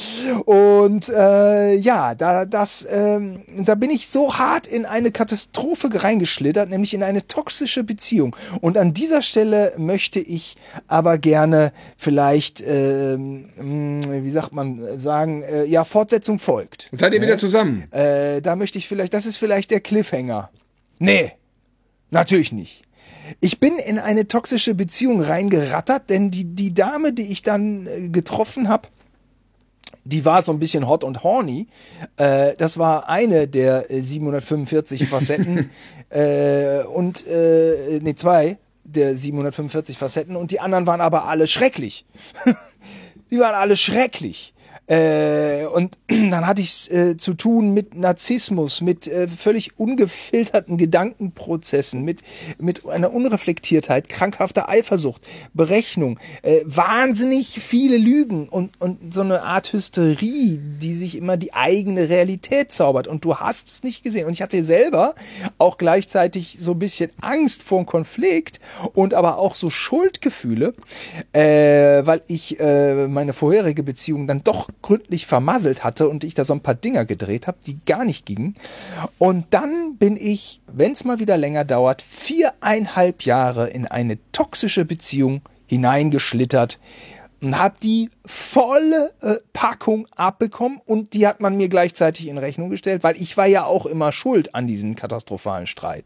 Speaker 1: Und äh, ja, da das, ähm, da bin ich so hart in eine Katastrophe reingeschlittert, nämlich in eine toxische Beziehung. Und an dieser Stelle möchte ich aber gerne vielleicht, ähm, wie sagt man, sagen, äh, ja, Fortsetzung folgt.
Speaker 2: Seid ihr ne? wieder zusammen?
Speaker 1: Äh, da möchte ich vielleicht, das ist vielleicht der Cliffhanger. Nee, natürlich nicht. Ich bin in eine toxische Beziehung reingerattert, denn die, die Dame, die ich dann äh, getroffen habe, die war so ein bisschen hot und horny. Äh, das war eine der äh, siebenhundertfünfundvierzig Facetten äh, und äh, nee, zwei der siebenhundertfünfundvierzig Facetten und die anderen waren aber alle schrecklich. Die waren alle schrecklich. Äh, und dann hatte ich äh, zu tun mit Narzissmus, mit äh, völlig ungefilterten Gedankenprozessen, mit mit einer Unreflektiertheit, krankhafter Eifersucht, Berechnung, äh, wahnsinnig viele Lügen und und so eine Art Hysterie, die sich immer die eigene Realität zaubert und du hast es nicht gesehen. Und ich hatte selber auch gleichzeitig so ein bisschen Angst vor dem Konflikt und aber auch so Schuldgefühle, äh, weil ich äh, meine vorherige Beziehung dann doch gründlich vermasselt hatte und ich da so ein paar Dinger gedreht habe, die gar nicht gingen. Und dann bin ich, wenn es mal wieder länger dauert, viereinhalb Jahre in eine toxische Beziehung hineingeschlittert und habe die volle äh, Packung abbekommen und die hat man mir gleichzeitig in Rechnung gestellt, weil ich war ja auch immer schuld an diesen katastrophalen Streits.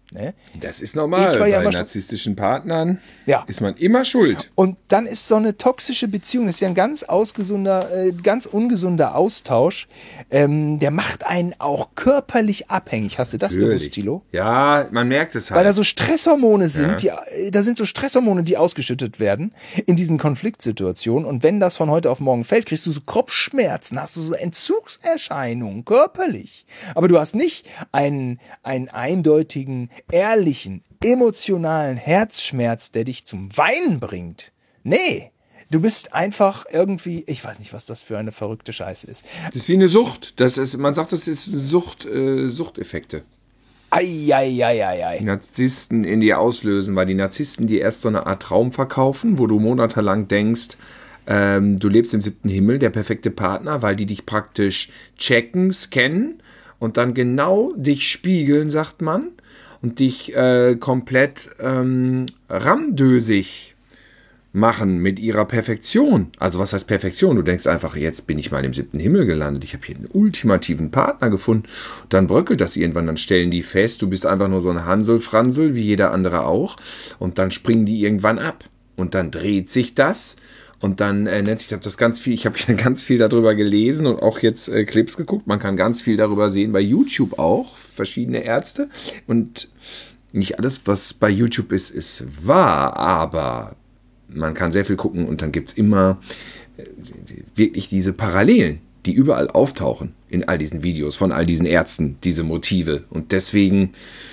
Speaker 1: Ne?
Speaker 2: Das ist normal.
Speaker 1: Ich war
Speaker 2: Bei
Speaker 1: ja immer-
Speaker 2: narzisstischen Partnern
Speaker 1: Ja.
Speaker 2: ist man immer schuld.
Speaker 1: Und dann ist so eine toxische Beziehung, das ist ja ein ganz ausgesunder, äh, ganz ungesunder Austausch, ähm, der macht einen auch körperlich abhängig. Hast du das gewusst, Thilo?
Speaker 2: Ja, man merkt es halt.
Speaker 1: Weil da so Stresshormone sind,
Speaker 2: Ja.
Speaker 1: die, äh, da sind so Stresshormone, die ausgeschüttet werden in diesen Konfliktsituationen. Und wenn das von heute auf morgen fällt, kriegst du so Kopfschmerzen, hast du so Entzugserscheinungen, körperlich. Aber du hast nicht einen, einen eindeutigen, ehrlichen, emotionalen Herzschmerz, der dich zum Weinen bringt. Nee. Du bist einfach irgendwie, ich weiß nicht, was das für eine verrückte Scheiße ist.
Speaker 2: Das ist wie eine Sucht. Das ist, man sagt, das ist Sucht, äh, Suchteffekte. Die
Speaker 1: Eieieiei.
Speaker 2: Narzissten in dir auslösen, weil die Narzissten dir erst so eine Art Traum verkaufen, wo du monatelang denkst, ähm, du lebst im siebten Himmel, der perfekte Partner, weil die dich praktisch checken, scannen und dann genau dich spiegeln, sagt man, und dich äh, komplett ähm, ramdösig machen mit ihrer Perfektion. Also was heißt Perfektion? Du denkst einfach, jetzt bin ich mal im siebten Himmel gelandet. Ich habe hier einen ultimativen Partner gefunden. Dann bröckelt das irgendwann. Dann stellen die fest, du bist einfach nur so ein Hansel-Fransel, wie jeder andere auch. Und dann springen die irgendwann ab. Und dann dreht sich das. Und dann äh, nennt sich, ich habe das ganz viel, ich habe ganz viel darüber gelesen und auch jetzt äh, Clips geguckt. Man kann ganz viel darüber sehen, bei YouTube auch, verschiedene Ärzte. Und nicht alles, was bei YouTube ist, ist wahr, aber man kann sehr viel gucken und dann gibt es immer äh, wirklich diese Parallelen, die überall auftauchen in all diesen Videos von all diesen Ärzten, diese Motive. Und deswegen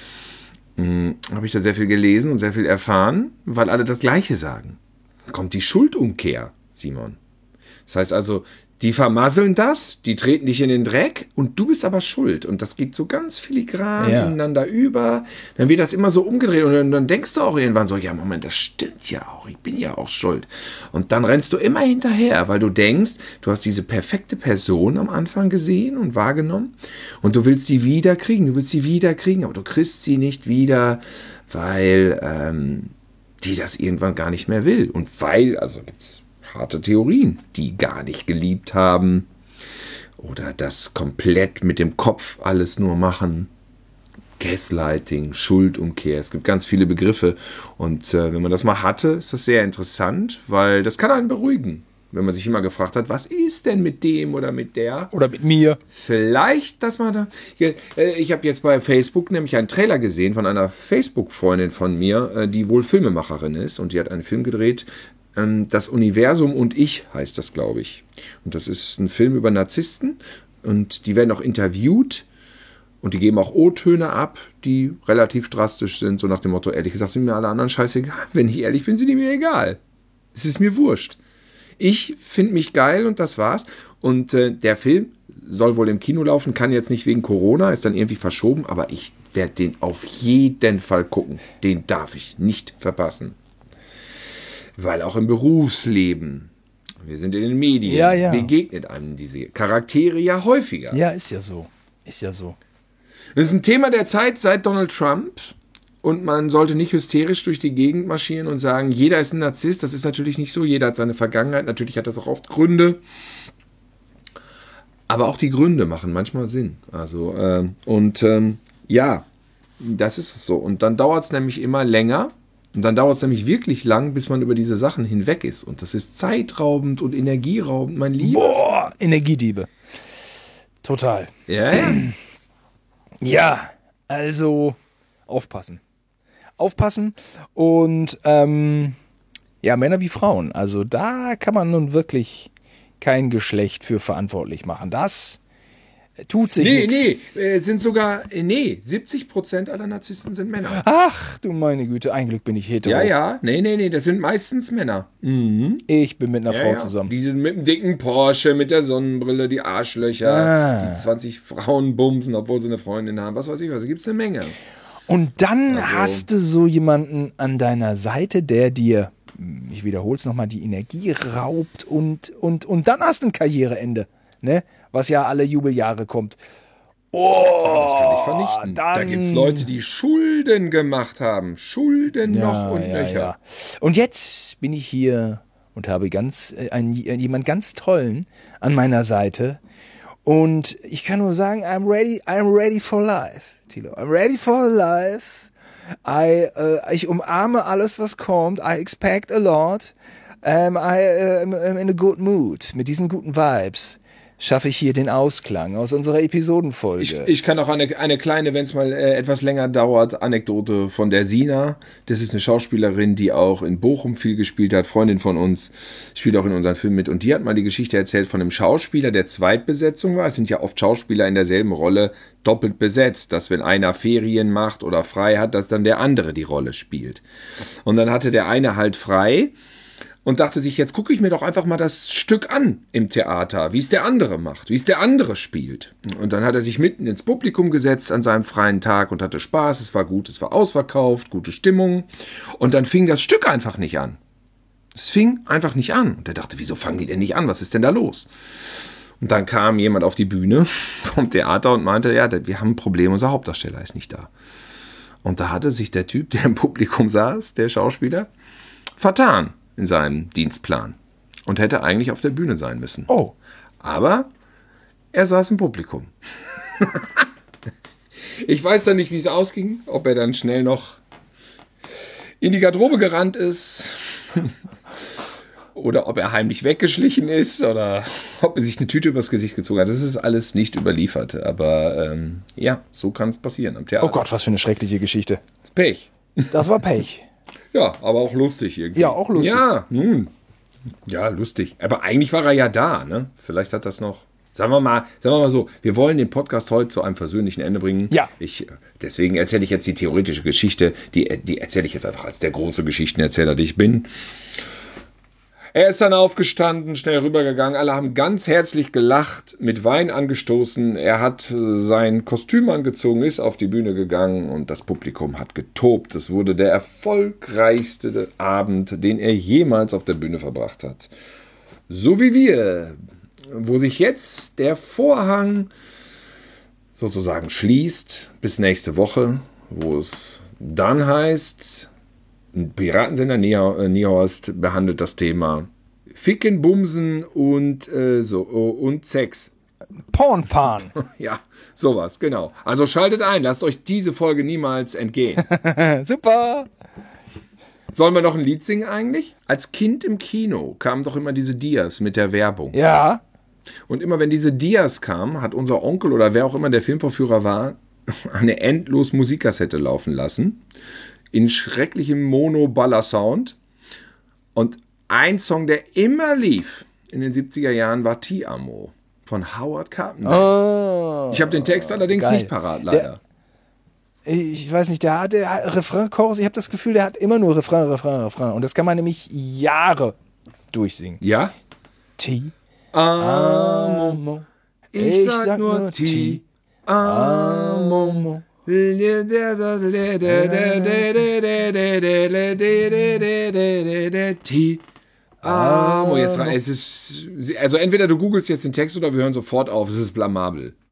Speaker 2: habe ich da sehr viel gelesen und sehr viel erfahren, weil alle das Gleiche sagen. Dann kommt die Schuldumkehr, Simon. Das heißt also, die vermasseln das, die treten dich in den Dreck und du bist aber schuld. Und das geht so ganz filigran
Speaker 1: Ja.
Speaker 2: ineinander über. Dann wird das immer so umgedreht und dann, dann denkst du auch irgendwann so, ja Moment, das stimmt ja auch, ich bin ja auch schuld. Und dann rennst du immer hinterher, weil du denkst, du hast diese perfekte Person am Anfang gesehen und wahrgenommen und du willst sie wieder kriegen, du willst sie wieder kriegen, aber du kriegst sie nicht wieder, weil ähm, die das irgendwann gar nicht mehr will. Und weil, also gibt's harte Theorien, die gar nicht geliebt haben oder das komplett mit dem Kopf alles nur machen. Gaslighting, Schuldumkehr, es gibt ganz viele Begriffe und äh, wenn man das mal hatte, ist das sehr interessant, weil das kann einen beruhigen, wenn man sich immer gefragt hat, was ist denn mit dem oder mit der?
Speaker 1: Oder mit mir.
Speaker 2: Vielleicht, dass man da... Ja, äh, ich habe jetzt bei Facebook nämlich einen Trailer gesehen von einer Facebook-Freundin von mir, äh, die wohl Filmemacherin ist und die hat einen Film gedreht, Das Universum und ich heißt das, glaube ich. Und das ist ein Film über Narzissten und die werden auch interviewt und die geben auch O-Töne ab, die relativ drastisch sind, so nach dem Motto, ehrlich gesagt sind mir alle anderen scheißegal. Wenn ich ehrlich bin, sind die mir egal. Es ist mir wurscht. Ich finde mich geil und das war's. Und äh, der Film soll wohl im Kino laufen, kann jetzt nicht wegen Corona, ist dann irgendwie verschoben, aber ich werde den auf jeden Fall gucken. Den darf ich nicht verpassen. Weil auch im Berufsleben, wir sind in den Medien,
Speaker 1: Ja, ja.
Speaker 2: begegnet einem diese Charaktere ja häufiger.
Speaker 1: Ja, ist ja so. Ist ja so.
Speaker 2: Das ist ein Thema der Zeit seit Donald Trump und man sollte nicht hysterisch durch die Gegend marschieren und sagen, jeder ist ein Narzisst. Das ist natürlich nicht so, jeder hat seine Vergangenheit, natürlich hat das auch oft Gründe. Aber auch die Gründe machen manchmal Sinn. Also, ähm, und ähm, ja, das ist es so. Und dann dauert es nämlich immer länger. Und dann dauert es nämlich wirklich lang, bis man über diese Sachen hinweg ist. Und das ist zeitraubend und energieraubend, mein Lieber.
Speaker 1: Boah, Energiediebe. Total.
Speaker 2: Ja, ja.
Speaker 1: Ja, also aufpassen. Aufpassen und ähm, ja, Männer wie Frauen. Also da kann man nun wirklich kein Geschlecht für verantwortlich machen. Das tut sich
Speaker 2: Nee,
Speaker 1: nichts.
Speaker 2: nee, äh, sind sogar, äh, nee, siebzig Prozent aller Narzissten sind Männer.
Speaker 1: Ach, du meine Güte, ein Glück bin ich hetero.
Speaker 2: Ja, ja, nee, nee, nee, das sind meistens Männer.
Speaker 1: Ich bin mit einer
Speaker 2: Ja,
Speaker 1: Frau
Speaker 2: ja.
Speaker 1: zusammen.
Speaker 2: Die sind mit dem dicken Porsche, mit der Sonnenbrille, die Arschlöcher,
Speaker 1: Ah.
Speaker 2: die zwanzig Frauen bumsen, obwohl sie eine Freundin haben, was weiß ich was, da gibt's eine Menge.
Speaker 1: Und dann
Speaker 2: Also-
Speaker 1: hast du so jemanden an deiner Seite, der dir, ich wiederhole es nochmal, die Energie raubt und, und, und dann hast du ein Karriereende, ne? Was ja alle Jubeljahre kommt. Oh,
Speaker 2: Das kann ich vernichten. Da
Speaker 1: dann-
Speaker 2: gibt's Leute, die Schulden gemacht haben. Schulden noch und nöcher.
Speaker 1: Und jetzt bin ich hier und habe ganz äh, einen, jemand ganz tollen an meiner Seite. Und ich kann nur sagen, I'm ready, I'm ready for life, Thilo. I'm ready for life. I, äh, ich umarme alles, was kommt. I expect a lot. Um, I äh, am in a good mood. Mit diesen guten Vibes schaffe ich hier den Ausklang aus unserer Episodenfolge.
Speaker 2: Ich, ich kann auch eine, eine kleine, wenn es mal äh, etwas länger dauert, Anekdote von der Sina. Das ist eine Schauspielerin, die auch in Bochum viel gespielt hat, Freundin von uns, spielt auch in unseren Filmen mit. Und die hat mal die Geschichte erzählt von einem Schauspieler, der Zweitbesetzung war. Es sind ja oft Schauspieler in derselben Rolle doppelt besetzt, dass wenn einer Ferien macht oder frei hat, dass dann der andere die Rolle spielt. Und dann hatte der eine halt frei und dachte sich, jetzt gucke ich mir doch einfach mal das Stück an im Theater, wie es der andere macht, wie es der andere spielt. Und dann hat er sich mitten ins Publikum gesetzt an seinem freien Tag und hatte Spaß, es war gut, es war ausverkauft, gute Stimmung. Und dann fing das Stück einfach nicht an. Es fing einfach nicht an. Und er dachte, wieso fangen die denn nicht an? Was ist denn da los? Und dann kam jemand auf die Bühne vom Theater und meinte, ja, wir haben ein Problem, unser Hauptdarsteller ist nicht da. Und da hatte sich der Typ, der im Publikum saß, der Schauspieler, vertan in seinem Dienstplan und hätte eigentlich auf der Bühne sein müssen.
Speaker 1: Oh.
Speaker 2: Aber er saß im Publikum. Ich weiß dann nicht, wie es ausging, ob er dann schnell noch in die Garderobe gerannt ist oder ob er heimlich weggeschlichen ist oder ob er sich eine Tüte übers Gesicht gezogen hat. Das ist alles nicht überliefert, aber ähm, ja, so kann es passieren am Theater.
Speaker 1: Oh Gott, was für eine schreckliche Geschichte.
Speaker 2: Das ist Pech.
Speaker 1: Das war Pech.
Speaker 2: Ja, aber auch lustig irgendwie.
Speaker 1: Ja, auch lustig.
Speaker 2: Ja, nun. Ja, lustig. Aber eigentlich war er ja da, ne? Vielleicht hat das noch. Sagen wir mal, sagen wir mal so, wir wollen den Podcast heute zu einem versöhnlichen Ende bringen.
Speaker 1: Ja.
Speaker 2: Ich, deswegen erzähle ich jetzt die theoretische Geschichte. Die, die erzähle ich jetzt einfach als der große Geschichtenerzähler, der ich bin. Er ist dann aufgestanden, schnell rübergegangen. Alle haben ganz herzlich gelacht, mit Wein angestoßen. Er hat sein Kostüm angezogen, ist auf die Bühne gegangen und das Publikum hat getobt. Es wurde der erfolgreichste Abend, den er jemals auf der Bühne verbracht hat. So wie wir, wo sich jetzt der Vorhang sozusagen schließt bis nächste Woche, wo es dann heißt, ein Piratensender Niehorst behandelt das Thema Ficken, Bumsen und, äh, so, und Sex.
Speaker 1: Pornpan.
Speaker 2: Ja, sowas, genau. Also schaltet ein, lasst euch diese Folge niemals entgehen.
Speaker 1: Super.
Speaker 2: Sollen wir noch ein Lied singen eigentlich? Als Kind im Kino kamen doch immer diese Dias mit der Werbung.
Speaker 1: Ja.
Speaker 2: Und immer wenn diese Dias kamen, hat unser Onkel oder wer auch immer der Filmvorführer war, eine endlos Musikkassette laufen lassen. In schrecklichem Mono-Baller-Sound. Und ein Song, der immer lief in den siebziger Jahren, war Ti Amo von Howard Carpendale.
Speaker 1: Oh,
Speaker 2: ich habe den Text allerdings
Speaker 1: geil.
Speaker 2: nicht parat, leider.
Speaker 1: Der, ich weiß nicht, der hat, der hat Refrain, Chorus, ich habe das Gefühl, der hat immer nur Refrain, Refrain, Refrain. Und das kann man nämlich Jahre durchsingen.
Speaker 2: Ja?
Speaker 1: Ti
Speaker 2: Amo.
Speaker 1: Amo.
Speaker 2: Ich sag nur Ti Amo.
Speaker 1: Amo.
Speaker 2: Ti Amo. Jetzt, es ist, also entweder du googelst jetzt den Text oder wir hören sofort auf. Es ist blamabel.